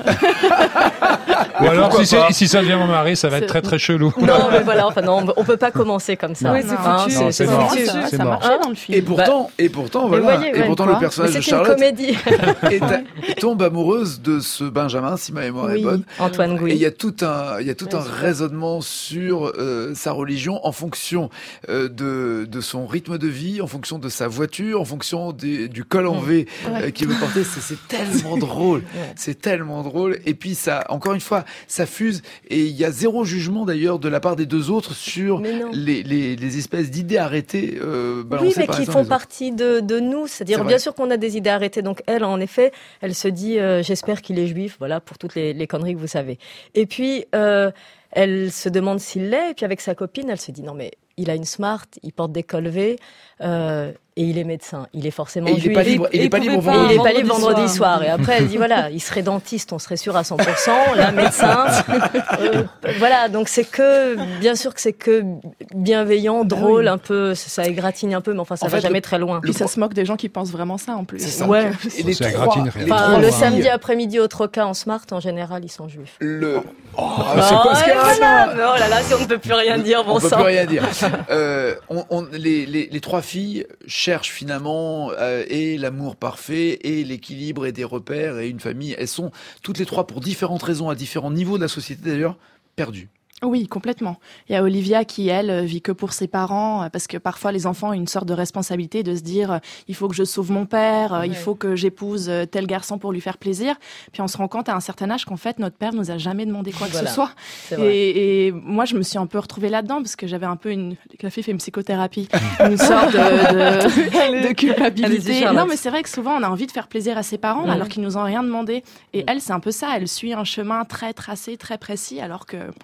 Ou alors, pourquoi si, pas c'est- si ça devient mon mari, ça va être C'est- très très chelou. Non, mais voilà, enfin, non, on peut pas commencer comme ça. Non. Oui, c'est Hein, foutu. c'est- Non, c'est c'est mort. foutu. Ça, C'est ça mort. marchait dans le film. Et pourtant, et pourtant, Mais voilà, voyez, et ouais, pourtant quoi. le personnage Mais de c'est une Charlotte comédie. est à- tombe amoureuse de ce Benjamin, si ma mémoire est Oui, bonne. Antoine Et il Gouy. y a tout un, il y a tout Ouais, un super. raisonnement sur euh, sa religion en fonction euh, de, de son rythme de vie, en fonction de sa voiture, en fonction des- du col en V Ouais. euh, qu'il veut porter. C'est c'est tellement drôle. Ouais. C'est tellement drôle. Et puis ça, encore une fois, ça fuse. Et il y a zéro jugement d'ailleurs de la part des deux autres sur Mais non. les, les, les espèces d'idées arrêtées euh, Oui, balancées mais par qui les uns font les autres. partie de, de nous. C'est C'est-à-dire, vrai. bien sûr qu'on a des idées arrêtées. Donc, elle, en effet, elle se dit, euh, j'espère qu'il est juif. Voilà, pour toutes les, les conneries que vous savez. Et puis, euh, elle se demande s'il l'est. Et puis, avec sa copine, elle se dit, non, mais il a une smart, il porte des col V, euh, et il est médecin. Il est forcément Et il juif. n'est pas libre. Il Et est pas il libre pouvait Et vendredi. il est pas libre vendredi vendredi soir. soir. Et après, elle dit, voilà, il serait dentiste, on serait sûr à cent pour cent. Là, médecin. Euh, voilà, donc c'est que, bien sûr que c'est que bienveillant, drôle, un peu, ça égratigne un peu, mais enfin, ça En va fait, jamais le- très loin. Puis ça se moque des gens qui pensent vraiment ça en plus. C'est ça. Ouais. Et les Ça trois, gratine rien. les Enfin, trois le filles, samedi après-midi au Troca en smart, en général, ils sont juifs. Le... Oh, Ah, c'est quoi ce et qu'il y a voilà, mais oh là là, si on ne peut plus rien dire, bon On peut sang. plus rien dire. Euh, on, on- les, les, les trois filles cherchent finalement euh, et l'amour parfait et l'équilibre et des repères et une famille. Elles sont toutes les trois pour différentes raisons, à différents niveaux de la société d'ailleurs, perdues. Oui, complètement. Il y a Olivia qui, elle, vit que pour ses parents, euh, parce que parfois les enfants ont une sorte de responsabilité de se dire euh, il faut que je sauve mon père, euh, il Ouais. faut que j'épouse euh, tel garçon pour lui faire plaisir. Puis on se rend compte à un certain âge qu'en fait notre père nous a jamais demandé quoi que Voilà. ce soit. C'est vrai. Et, et moi je me suis un peu retrouvée là-dedans parce que j'avais un peu une, la fille fait une psychothérapie, une sorte de, de, de Allez-y, culpabilité. Charlotte. Non mais c'est vrai que souvent on a envie de faire plaisir à ses parents Mhm. alors qu'ils nous ont rien demandé. Et elle c'est un peu ça, elle suit un chemin très tracé, très précis alors que personne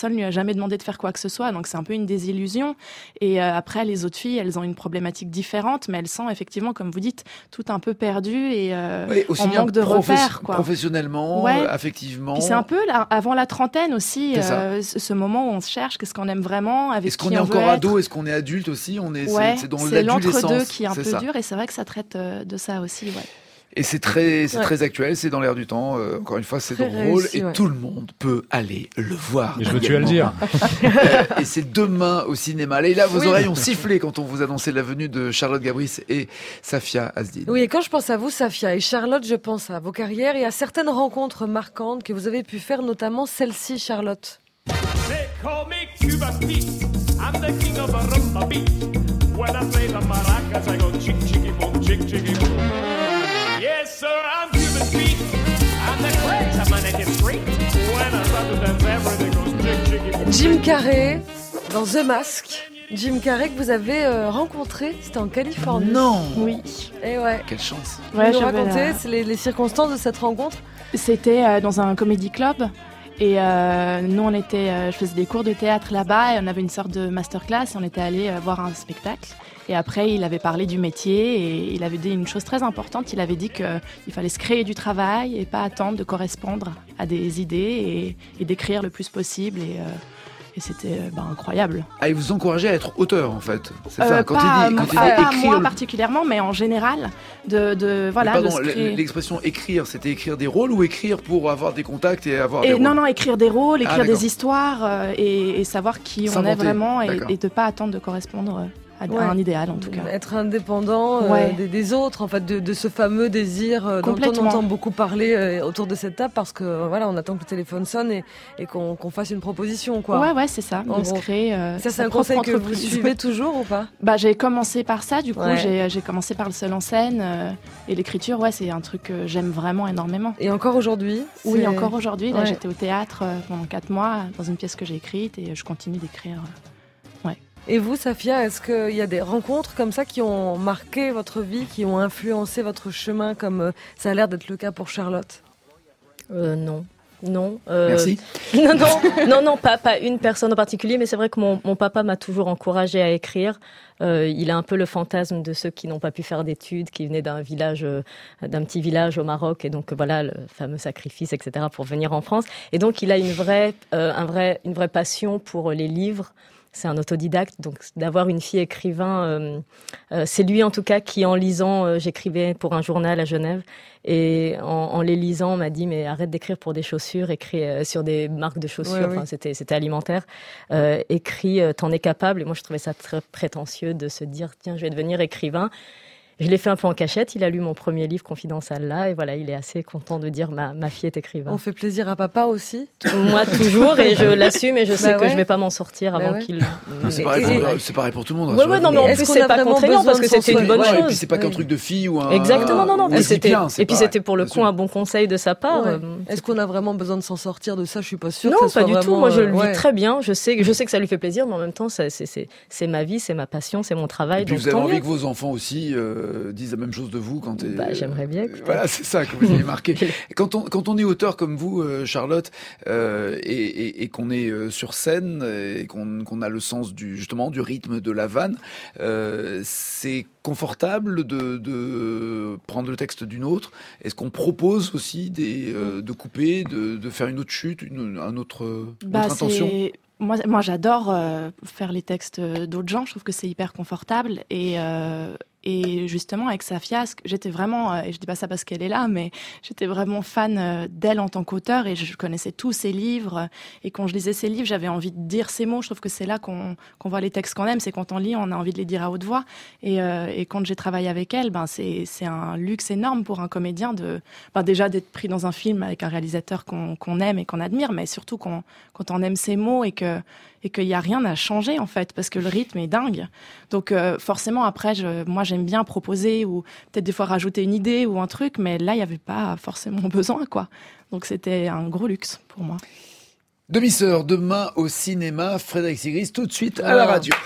personne lui a jamais demandé de faire quoi que ce soit, donc c'est un peu une désillusion. Et euh, après, les autres filles, elles ont une problématique différente, mais elles sont effectivement, comme vous dites, toutes un peu perdues et euh, Oui, aussi en bien manque de professe- repères, quoi. professionnellement, Ouais. euh, affectivement. Puis c'est un peu là, avant la trentaine aussi, C'est ça. euh, ce ce moment où on se cherche, qu'est-ce qu'on aime vraiment, avec Est-ce qu'on qui est on veut encore être. ado? Est-ce qu'on est adulte aussi? On est, c'est- Ouais, c'est dans c'est l'adolescence. l'entre-deux qui est un c'est peu ça. dur, et c'est vrai que ça traite euh, de ça aussi, ouais. Et c'est très, c'est Ouais. très actuel, c'est dans l'air du temps. Euh, encore une fois, c'est Très drôle réussi, et ouais. tout le monde peut aller le voir. Mais je veux tuer à le dire. Euh, et c'est demain au cinéma. Leïla, vos Oui. oreilles ont sifflé quand on vous annonçait la venue de Charlotte Gabris et Safia Asdin. Oui, et quand je pense à vous, Safia et Charlotte, je pense à vos carrières et à certaines rencontres marquantes que vous avez pu faire, notamment celle-ci, Charlotte. They call me Cuba Pete. I'm the king of a rumba beat. When I play the maracas, I go chick chicky boom, chick chicky boom. Yes, sir, I'm Cuba Pete. I'm the crazy man at the street. When I start to dance, everything goes chick chicky boom. Jim Carrey, dans The Mask. Jim Carrey que vous avez euh, rencontré, c'était en Californie. Non. Oui. Et ouais. Quelle chance. Vous Ouais, nous j'avais racontez la- c'est les, les circonstances de cette rencontre. C'était euh, dans un comédie club. Et euh, nous, on était, euh, je faisais des cours de théâtre là-bas et on avait une sorte de masterclass et on était allé euh, voir un spectacle. Et après, il avait parlé du métier et il avait dit une chose très importante. Il avait dit qu'il fallait se créer du travail et pas attendre de correspondre à des idées et, et d'écrire le plus possible. Et, euh, et c'était euh, ben, incroyable. Ah, il vous encourageait à être auteur, en fait. C'est Euh, ça. Quand pas, il dit, quand il pas- dit pas écrire. moi le- particulièrement, mais en général, de, de Mais voilà. pardon, de se créer- l'expression écrire, c'était écrire des rôles ou écrire pour avoir des contacts et avoir des Et rôles? non, non, écrire des rôles, Ah, écrire d'accord. des histoires euh, et, et savoir qui on est S'inventer, vraiment et, d'accord. et de pas attendre de correspondre à, à Ouais. un idéal en tout cas. Être indépendant euh, Ouais. des, des autres, en fait, de, de ce fameux désir euh, dont on Complètement. entend beaucoup parler euh, autour de cette table, parce que euh, voilà, on attend que le téléphone sonne et, et qu'on qu'on fasse une proposition, quoi. Ouais, ouais, c'est ça. En De se gros. créer. euh, Ça, c'est sa un propre conseil que vous entreprise. suivez toujours ou pas? Bah, j'ai commencé par ça. Du coup, Ouais. j'ai j'ai commencé par le seul en scène euh, et l'écriture. Ouais, c'est un truc que j'aime vraiment énormément. Et encore aujourd'hui? Oui, c'est- encore aujourd'hui. Là, Ouais. j'étais au théâtre euh, pendant quatre mois dans une pièce que j'ai écrite et je continue d'écrire. Et vous, Safia, est-ce qu'il y a des rencontres comme ça qui ont marqué votre vie, qui ont influencé votre chemin, comme euh, ça a l'air d'être le cas pour Charlotte? Euh, non. Non. euh, Merci. Non, non, non, non, pas, pas une personne en particulier, mais c'est vrai que mon, mon papa m'a toujours encouragé à écrire. Euh, il a un peu le fantasme de ceux qui n'ont pas pu faire d'études, qui venaient d'un village, euh, d'un petit village au Maroc, et donc euh, voilà le fameux sacrifice, et cetera, pour venir en France. Et donc il a une vraie, euh, un vrai, une vraie passion pour les livres. C'est un autodidacte, donc d'avoir une fille écrivain, euh, euh, c'est lui en tout cas qui, en lisant, euh, j'écrivais pour un journal à Genève, et en, en les lisant, on m'a dit mais arrête d'écrire pour des chaussures, écris euh, sur des marques de chaussures, Ouais, enfin oui. c'était c'était alimentaire, euh, écris, euh, t'en es capable. Et moi je trouvais ça très prétentieux de se dire tiens je vais devenir écrivain. Je l'ai fait un peu en cachette. Il a lu mon premier livre confidentiel là, et voilà, il est assez content de dire ma ma fille est écrivain. On fait plaisir à papa aussi? Moi toujours, et je l'assume, et je sais Bah que ouais. je vais pas m'en sortir Bah avant ouais. qu'il. C'est Et- pareil, et- pour, c'est pareil pour tout le monde. Ouais, ouais, non, mais en Est-ce plus, qu'on c'est a pas vraiment contraignant besoin parce que de s'en c'était une bonne Ouais, soigner et chose. puis c'est pas qu'un Oui. truc de fille ou un. Exactement, non, non. ou Puis un c'était, discipline, c'est et puis pas- c'était pour le bien coup sûr. un bon conseil de sa part. Ouais. euh, Est-ce qu'on a vraiment besoin de s'en sortir de ça? Je suis pas sûre. Non, que ça pas soit du tout. vraiment, Moi, je euh, le vis ouais. très bien. Je sais, je sais que ça lui fait plaisir, mais en même temps, ça, c'est, c'est, c'est ma vie, c'est ma passion, c'est mon travail. Et puis donc vous avez tant envie mieux. que vos enfants aussi euh, disent la même chose de vous quand. Bah, j'aimerais bien, écoutez. Voilà, c'est ça que vous avez marqué. Et quand on quand on est auteur comme vous, euh, Charlotte, euh, et, et, et qu'on est euh, sur scène et qu'on qu'on a le sens du justement du rythme de la vanne, euh, c'est confortable de, de prendre le texte d'une autre. Est-ce qu'on propose aussi des euh, de couper, de, de faire une autre chute, une, un autre, une Bah, autre intention? c'est- Moi, moi j'adore euh, faire les textes d'autres gens. Je trouve que c'est hyper confortable. Et, euh, et justement, avec Safia, ce que- j'étais vraiment, euh, et je dis pas ça parce qu'elle est là, mais j'étais vraiment fan euh, d'elle en tant qu'auteur et je connaissais tous ses livres. Et quand je lisais ses livres, j'avais envie de dire ces mots. Je trouve que c'est là qu'on qu'on voit les textes qu'on aime. C'est quand on lit, on a envie de les dire à haute voix. Et, euh, et quand j'ai travaillé avec elle, ben, c'est c'est un luxe énorme pour un comédien de, ben, déjà d'être pris dans un film avec un réalisateur qu'on qu'on aime et qu'on admire, mais surtout qu'on quand on aime ses mots et que et qu'il n'y a rien à changer en fait parce que le rythme est dingue. Donc euh, forcément après je, moi j'aime bien proposer ou peut-être des fois rajouter une idée ou un truc, mais là il n'y avait pas forcément besoin quoi. Donc c'était un gros luxe pour moi. Demi-sœur, demain au cinéma, Frédéric Sigris, tout de suite à la radio.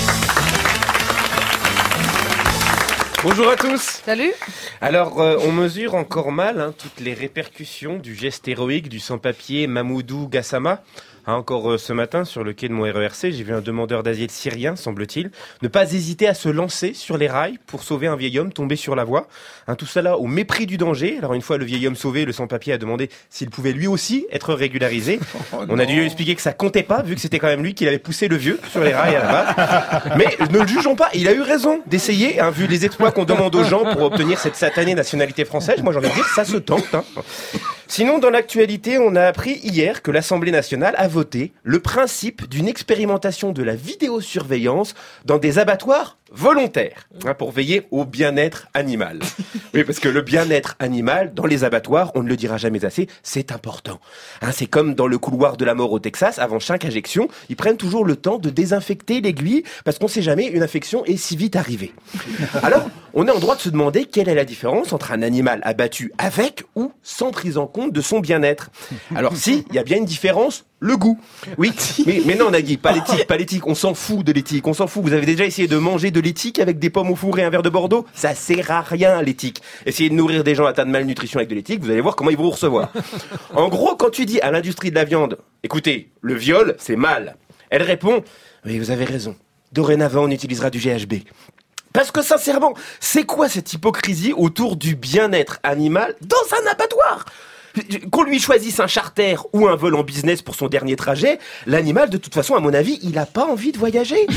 Bonjour à tous. Salut. Alors, euh, on mesure encore mal hein, toutes les répercussions du geste héroïque du sans-papier Mamoudou Gassama. Ah, encore euh, ce matin, sur le quai de mon R E R C, j'ai vu un demandeur d'asile syrien, semble-t-il, ne pas hésiter à se lancer sur les rails pour sauver un vieil homme tombé sur la voie. Hein, tout cela au mépris du danger. Alors une fois le vieil homme sauvé, le sans-papier a demandé s'il pouvait lui aussi être régularisé. Oh, On a dû lui expliquer que ça comptait pas, vu que c'était quand même lui qui avait poussé le vieux sur les rails à la base. Mais ne le jugeons pas, il a eu raison d'essayer, hein, vu les exploits qu'on demande aux gens pour obtenir cette satanée nationalité française. Moi j'ai envie de dire, ça se tente. Hein. Sinon, dans l'actualité, on a appris hier que l'Assemblée nationale a voté le principe d'une expérimentation de la vidéosurveillance dans des abattoirs volontaires, hein, pour veiller au bien-être animal. Oui, parce que le bien-être animal, dans les abattoirs, on ne le dira jamais assez, c'est important. Hein, c'est comme dans le couloir de la mort au Texas, avant chaque injection, ils prennent toujours le temps de désinfecter l'aiguille, parce qu'on ne sait jamais, une infection est si vite arrivée. Alors, on est en droit de se demander quelle est la différence entre un animal abattu avec ou sans prise en compte de son bien-être. Alors si, il y a bien une différence, le goût. Oui, mais, mais non Nagui, pas l'éthique, pas l'éthique, on s'en fout de l'éthique, on s'en fout. Vous avez déjà essayé de manger de l'éthique avec des pommes au four et un verre de Bordeaux? Ça sert à rien l'éthique. Essayez de nourrir des gens atteints de malnutrition avec de l'éthique, vous allez voir comment ils vont vous recevoir. En gros, quand tu dis à l'industrie de la viande, écoutez, le viol, c'est mal. Elle répond, oui, vous avez raison. Dorénavant, on utilisera du G H B. Parce que sincèrement, c'est quoi cette hypocrisie autour du bien-être animal dans un abattoir ? Qu'on lui choisisse un charter ou un vol en business pour son dernier trajet, l'animal, de toute façon, à mon avis, il a pas envie de voyager.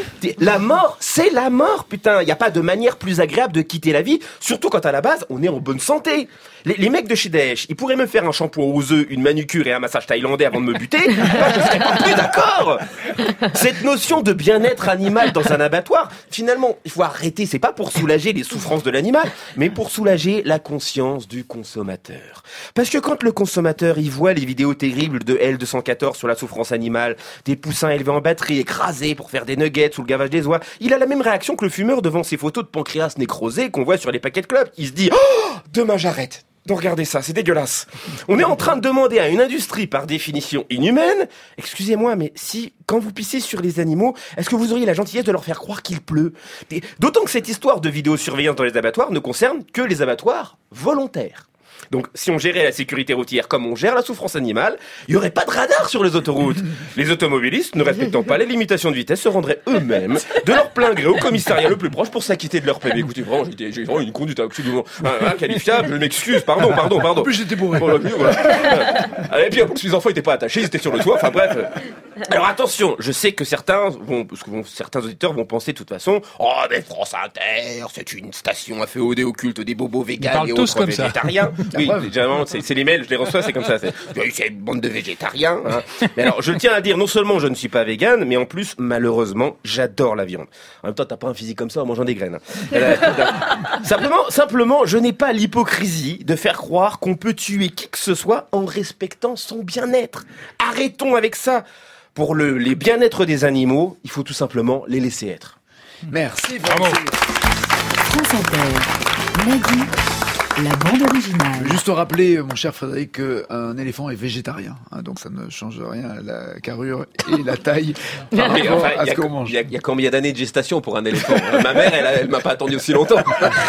La mort, c'est la mort, putain. Il y a pas de manière plus agréable de quitter la vie, surtout quand à la base, on est en bonne santé. Les, les mecs de chez Daesh, ils pourraient me faire un shampoing aux œufs, une manucure et un massage thaïlandais avant de me buter. Là, je serais pas plus d'accord. Cette notion de bien-être animal dans un abattoir, finalement, il faut arrêter. C'est pas pour soulager les souffrances de l'animal, mais pour soulager la conscience du consommateur. Parce que quand le consommateur il voit les vidéos terribles de L deux cent quatorze sur la souffrance animale, des poussins élevés en batterie, écrasés pour faire des nuggets sous le gavage des oies, il a la même réaction que le fumeur devant ces photos de pancréas nécrosé qu'on voit sur les paquets de clopes. Il se dit oh, « Demain j'arrête !» Donc regardez ça, c'est dégueulasse. On est en train de demander à une industrie par définition inhumaine, excusez-moi, mais si, quand vous pissez sur les animaux, est-ce que vous auriez la gentillesse de leur faire croire qu'il pleut ? D'autant que cette histoire de vidéosurveillance dans les abattoirs ne concerne que les abattoirs volontaires. Donc, si on gérait la sécurité routière comme on gère la souffrance animale, il n'y aurait pas de radar sur les autoroutes. Les automobilistes, ne respectant pas les limitations de vitesse, se rendraient eux-mêmes de leur plein gré au commissariat le plus proche pour s'acquitter de leur paix. Mais écoutez, vraiment, j'ai, j'ai vraiment une conduite absolument inqualifiable. Je m'excuse, pardon, pardon, pardon. En plus, j'étais bourré. Bon, voilà. Et puis, en plus, les enfants n'étaient pas attachés, ils étaient sur le toit. Enfin, bref. Alors, attention, je sais que certains vont, parce que vont, certains auditeurs vont penser de toute façon, oh, mais France Inter, c'est une station afféodée au culte des bobos véganes et autres végétariens. Oui, généralement, c'est, c'est les mails, je les reçois, c'est comme ça. C'est, c'est une bande de végétariens. Hein. Mais alors, je tiens à dire, non seulement je ne suis pas végane, mais en plus, malheureusement, j'adore la viande. En même temps, t'as pas un physique comme ça en mangeant des graines. Hein. simplement, simplement, je n'ai pas l'hypocrisie de faire croire qu'on peut tuer qui que ce soit en respectant son bien-être. Arrêtons avec ça. Pour le, les bien-être des animaux, il faut tout simplement les laisser être. Merci, bravo. France Inter, Nagui, la bande originale. Juste rappeler, mon cher Frédéric, qu'un éléphant est végétarien, hein, donc ça ne change rien à la carrure et la taille par mais rapport enfin, à ce qu'on mange. Il y, y a combien d'années de gestation pour un éléphant ? Ma mère, elle, elle m'a pas attendu aussi longtemps.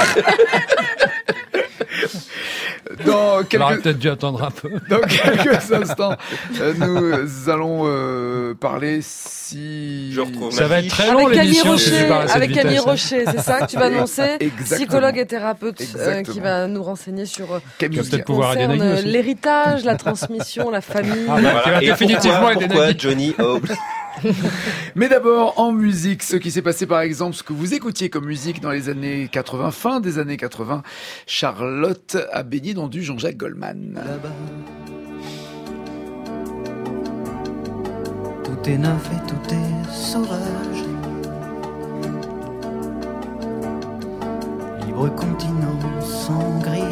Dans quelques... On aurait peut-être dû attendre un peu. Dans quelques instants, euh, nous allons euh, parler si... Je retrouve ça ma va fiche. être très long Avec l'émission Camille si Rocher, tu parles à cette avec Camille vitesse. Rocher, c'est ça que tu vas annoncer, Exactement. psychologue et thérapeute, euh, Exactement. qui va nous renseigner sur euh, Camille, Tu vas peut-être qui pouvoir aider concerne Nagui euh, aussi. l'héritage, la transmission, la famille. Ah, bah, qui va Et définitivement pourquoi, aider pourquoi Nagui. Johnny Hope. Mais d'abord, en musique, ce qui s'est passé par exemple, ce que vous écoutiez comme musique dans les années quatre-vingts, fin des années quatre-vingts, Charlotte a baigné dans du Jean-Jacques Goldman. Là-bas, tout est neuf et tout est sauvage. Libre continent sans grillage.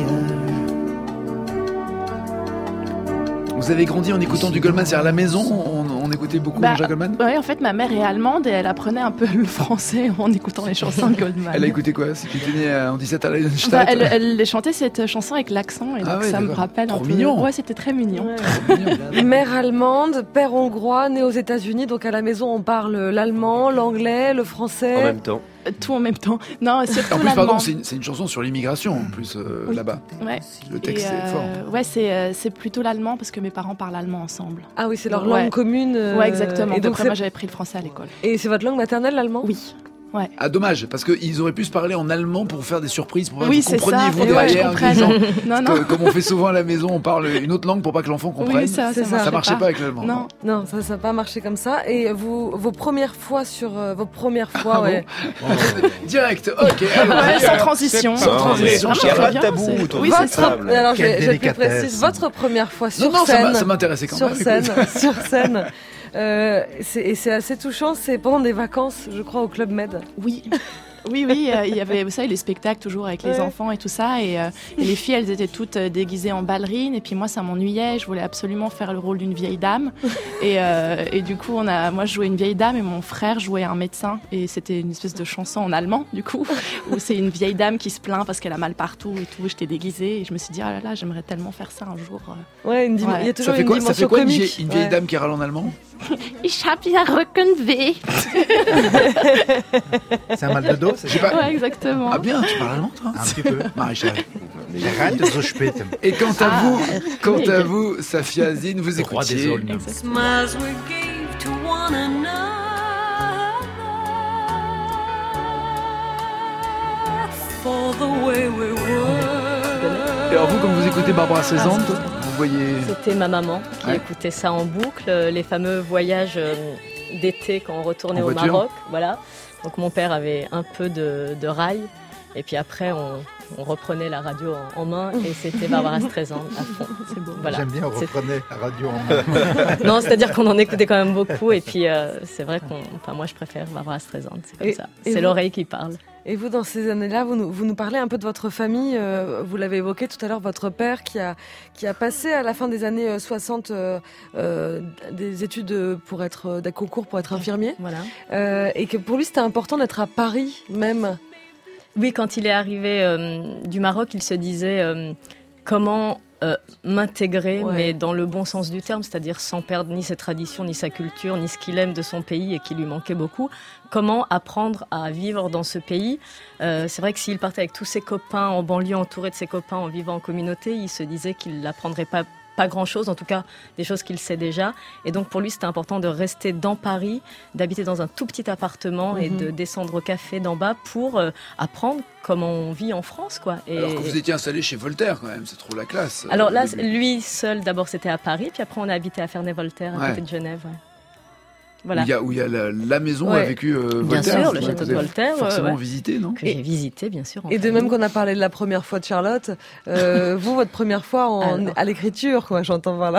Vous avez grandi en écoutant du Goldman, c'est-à-dire à la maison, on, on écoutait beaucoup Bah, Jean-Jacques Goldman. Oui, en fait, ma mère est allemande et elle apprenait un peu le français en écoutant les chansons de Goldman. Elle a écouté quoi? C'est qui était née en dix-sept à Bah, Leidenstadt. elle, elle chantait cette chanson avec l'accent et Ah donc ouais, ça me d'accord. rappelle Trop un peu. mignon. Ouais, c'était très mignon. Ouais. Mère allemande, père hongrois, né aux États-Unis, donc à la maison on parle l'allemand, l'anglais, le français. En même temps. Tout en même temps. Non, surtout En plus, l'allemand. pardon, c'est une, c'est une chanson sur l'immigration, en plus, euh, Oui. là-bas. Ouais. Le texte Et, est fort. euh, Ouais, c'est, euh, c'est plutôt l'allemand parce que mes parents parlent allemand ensemble. Ah oui, c'est leur Ouais. langue commune. euh, Ouais, exactement. Et donc, Après, c'est- moi, j'avais pris le français à l'école. et c'est votre langue maternelle, l'allemand? Oui. Ouais. Ah, dommage, parce qu'ils auraient pu se parler en allemand pour faire des surprises, pour Oui, que c'est vous compreniez, ça. vous, Et ouais, je derrière, en comprends. disant, Non, que- non. comme on fait souvent à la maison, on parle une autre langue pour pas que l'enfant comprenne. Oui, ça, C'est ça, ça. Ça marchait pas avec l'allemand. Non. Non, ça n'a pas marché comme ça. Et vous, vos premières fois sur euh, vos premières fois, Ah bon ouais. Direct, ok. alors, Ouais, sans alors, transition. Sans Non, transition. mais Ah, il n'y a très pas de bien, tabou c'est- autour Oui, de c'est cette ça. table. Alors, je vais, Quelle je vais être plus délicatesse. précise. Votre première fois sur Non, non, ça scène. m'a- ça m'intéressait quand sur même. scène, écoute. sur scène. Euh, c'est, et c'est assez touchant. C'est pendant des vacances, je crois, au Club Med. Oui. Oui, oui, euh, il y avait, vous savez, les spectacles toujours avec les Ouais. enfants et tout ça. Et, euh, et les filles, elles étaient toutes euh, déguisées en ballerines. Et puis moi, ça m'ennuyait. Je voulais absolument faire le rôle d'une vieille dame. Et, euh, et du coup, on a, moi, je jouais une vieille dame et mon frère jouait un médecin. Et c'était une espèce de chanson en allemand, du coup, où c'est une vieille dame qui se plaint parce qu'elle a mal partout et tout. J'étais déguisée. Et je me suis dit, ah là là, j'aimerais tellement faire ça un jour. euh. Ouais, une dim- Ouais. il y a toujours Ça fait une quoi, ça dimension fait quoi une comique. vieille, une vieille Ouais. dame qui râle en allemand? Ich hab ja Rückenweh. C'est un mal de dos, c'est J'ai ça pas- Ouais, exactement. Ah bien, tu parles allemand, toi? Un petit peu. Maréchal. Rate so spät. Et quant à Ah, vous, quant à Rieg. vous, Safia Azine, vous Le roi des écoutiez. aulnes. Smiles we gave to one another for the way we were. Et alors vous, quand vous écoutez Barbara Streisand, vous voyez... C'était ma maman qui Ouais. écoutait ça en boucle, euh, les fameux voyages euh, d'été quand on retournait En au voiture. Maroc. Voilà. Donc mon père avait un peu de, de rail. Et puis après, on, on reprenait la radio en, en main et c'était Barbara Streisand à fond. C'est beau. Voilà. J'aime bien, on C'est- reprenait la radio en main. Non, c'est-à-dire qu'on en écoutait quand même beaucoup. Et puis euh, c'est vrai qu'on, enfin moi je préfère Barbara Streisand. C'est comme Et- ça. et C'est vous- l'oreille qui parle. Et vous, dans ces années-là, vous nous, vous nous parlez un peu de votre famille. euh, vous l'avez évoqué tout à l'heure, votre père qui a, qui a passé à la fin des années euh, soixante euh, euh, des études euh, pour être, euh, des concours pour être infirmier. Voilà. Euh, et que pour lui, c'était important d'être à Paris même. Oui, quand il est arrivé euh, du Maroc, il se disait euh, comment euh, m'intégrer, Ouais. mais dans le bon sens du terme, c'est-à-dire sans perdre ni ses traditions, ni sa culture, ni ce qu'il aime de son pays et qui lui manquait beaucoup. Comment apprendre à vivre dans ce pays. Euh, C'est vrai que s'il partait avec tous ses copains en banlieue, entouré de ses copains, en vivant en communauté, il se disait qu'il n'apprendrait pas pas grand-chose, en tout cas des choses qu'il sait déjà. Et donc pour lui, c'était important de rester dans Paris, d'habiter dans un tout petit appartement et Mhm. de descendre au café d'en bas pour euh, apprendre comment on vit en France, quoi. Et... Alors que vous étiez installé chez Voltaire quand même, c'est trop la classe. Alors euh, là, au début. lui seul, d'abord c'était à Paris, puis après on a habité à Ferney-Voltaire, à Ouais. côté de Genève. ouais. Où Voilà. il y a, où il y a la, la maison Ouais. a vécu euh, Bien Voltaire. sûr, le vous château de avez Voltaire, Forcément ouais, ouais. visité, non? Que j'ai visité, bien sûr. en Et de famille. même qu'on a parlé de la première fois de Charlotte, euh, vous, votre première fois en, Alors. à l'écriture, quoi, j'entends par là.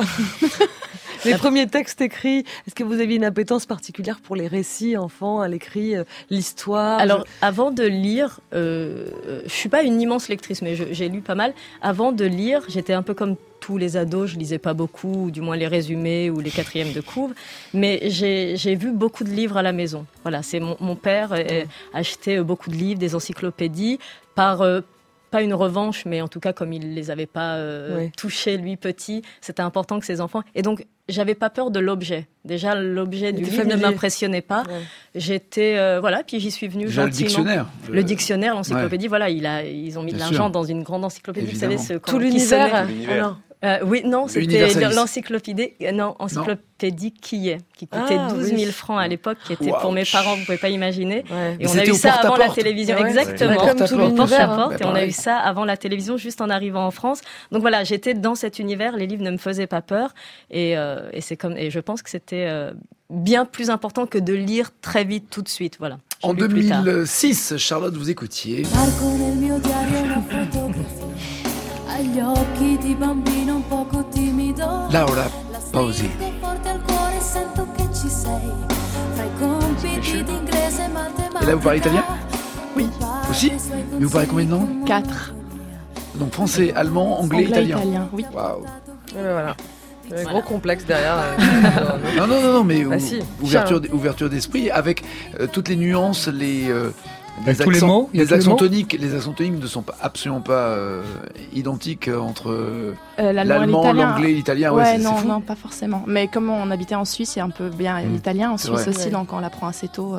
Les premiers textes écrits, est-ce que vous aviez une appétence particulière pour les récits enfants, à l'écrit, euh, l'histoire? Alors, avant de lire, euh, euh, je suis pas une immense lectrice, mais je- j'ai lu pas mal. Avant de lire, j'étais un peu comme tous les ados, je lisais pas beaucoup, ou du moins les résumés ou les quatrièmes de couve, mais j'ai j'ai vu beaucoup de livres à la maison. Voilà, c'est mon, mon père euh, achetait beaucoup de livres, des encyclopédies, par euh, pas une revanche, mais en tout cas comme il les avait pas euh, Oui. touchés lui petit, c'était important que ses enfants. Et donc j'avais pas peur de l'objet. Déjà l'objet du Était livre ne familier. m'impressionnait pas. Ouais. J'étais euh, voilà, puis j'y suis venue Déjà le gentiment. dictionnaire. Le dictionnaire, l'encyclopédie, voilà, il a, ils ont mis de Bien l'argent sûr. dans une grande encyclopédie. Évidemment. Vous savez, ce Tout qui l'univers. sonnait. Tout l'univers. Alors, Euh, oui, non, c'était Universalis. l'encyclopédie, euh, non, encyclopédie qui est, qui coûtait Ah, douze oui. mille francs à l'époque, qui était Waouh. pour mes parents, vous pouvez pas imaginer. ouais. Et Mais on a c'était eu au ça avant la porte-à-porte. télévision, Ouais. exactement. Ouais, comme tout Porte-à-porte. l'univers, Porte-à-porte, hein. et on a Pareil. eu ça avant la télévision, juste en arrivant en France. Donc voilà, j'étais dans cet univers, les livres ne me faisaient pas peur, et, euh, et c'est comme, et je pense que c'était euh, bien plus important que de lire très vite tout de suite. Voilà. J'ai En lu plus tard. deux mille six, Charlotte, vous écoutiez. Marco nel mio diario una fotografia agli occhi di bambino un poco timido. Laura La Pausi. stringo forte al cuore, sento che ci sei. Fra i compiti d'inglese e matematica. Et là, vous parlez italien? Oui. Aussi? Mais vous parlez combien de langues? Quatre. Donc français, allemand, anglais, Anglais, italien. italien, oui. Waouh. Ouais, voilà. Un Voilà. gros complexe derrière. euh, Non, non, non, non, mais Bah ou- si. ouverture, d- ouverture d'esprit avec euh, toutes les nuances, les euh, Avec tous les accents, mots, il y a les tous les accents mots toniques. Les accents toniques ne sont pas, absolument pas euh, identiques entre euh, Euh, l'allemand et l'allemand, l'italien. l'anglais, l'italien. Ouais, Ouais, c'est- c'est non, fou. non, pas forcément. Mais comme on habitait en Suisse, c'est un peu bien Mm. l'italien en C'est Suisse vrai. aussi, Ouais. donc on l'apprend assez tôt. euh,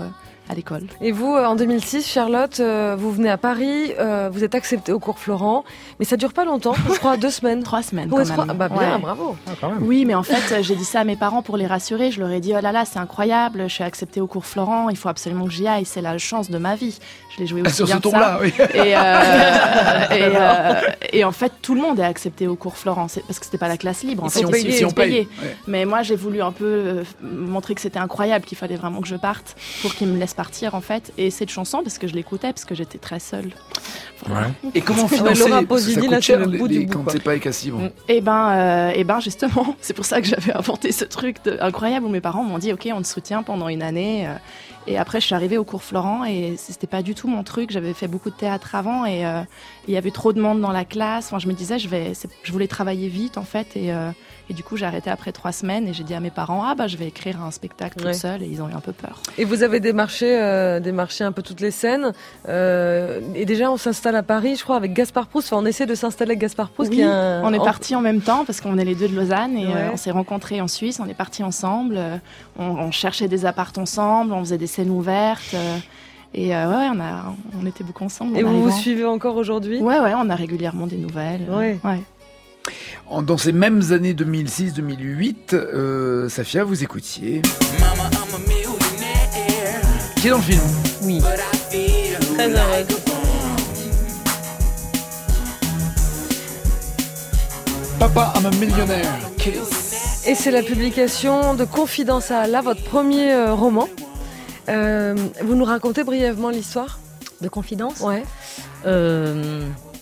à l'école. Et vous, en deux mille six, Charlotte, euh, vous venez à Paris, euh, vous êtes acceptée au cours Florent, mais ça dure pas longtemps, je crois deux semaines. Trois semaines Ouais, quand trois- même. ah bah bien, Ouais. bravo. Ah, quand même. Oui, mais en fait, j'ai dit ça à mes parents pour les rassurer. Je leur ai dit, oh là là, c'est incroyable, je suis acceptée au cours Florent, il faut absolument que j'y aille, c'est la chance de ma vie. Je l'ai joué aussi Sur bien ce que ton-là, ça. oui. Et, euh, et, euh, et en fait, tout le monde est accepté au cours Florent, c'est parce que c'était pas la classe libre. En Si fait, on il paye, suffit si de on paye. payer. Ouais. Mais moi, j'ai voulu un peu euh, montrer que c'était incroyable, qu'il fallait vraiment que je parte pour qu'ils me laissent partir, en fait. Et cette chanson, parce que je l'écoutais, parce que j'étais très seule. Voilà. Et comment Ouais, financer Laura parce que Pausini, ça coûte là, c'est cher, le les- bout du les- bout, quand quoi. c'est pas Cassis, bon. Et ben, euh, et ben justement, c'est pour ça que j'avais inventé ce truc de- incroyable où mes parents m'ont dit, ok, on te soutient pendant une année. euh, Et après, je suis arrivée au cours Florent et c'était pas du tout mon truc. J'avais fait beaucoup de théâtre avant et euh, il y avait trop de monde dans la classe. Enfin, je me disais, je vais, c'est- je voulais travailler vite en fait et euh, et du coup, j'ai arrêté après trois semaines et j'ai dit à mes parents, ah bah, je vais écrire un spectacle Ouais. toute seule et ils ont eu un peu peur. Et vous avez démarché, euh, démarché un peu toutes les scènes. Euh, et déjà, on s'installe à Paris, je crois, avec Gaspard Proust. Enfin, on essaie de s'installer avec Gaspard Proust. Oui, qui est un- on est en- partis en même temps parce qu'on est les deux de Lausanne et Ouais. euh, on s'est rencontrés en Suisse. On est partis ensemble. euh, on, on cherchait des apparts ensemble. On faisait des scènes ouvertes. euh, et euh, ouais, on a, on était beaucoup ensemble. Et en vous vous arrivant. suivez encore aujourd'hui? Ouais, ouais, on a régulièrement des nouvelles. euh, Ouais. ouais. En- Dans ces mêmes années deux mille six deux mille huit, euh, Safia, vous écoutiez. Qui est dans le film? Oui. Très heureuse. Papa, I'm a millionnaire. Kiss. Et c'est la publication de Confidence à Allah, votre premier euh, roman. Euh, vous nous racontez brièvement l'histoire? De Confidence? Ouais. Euh,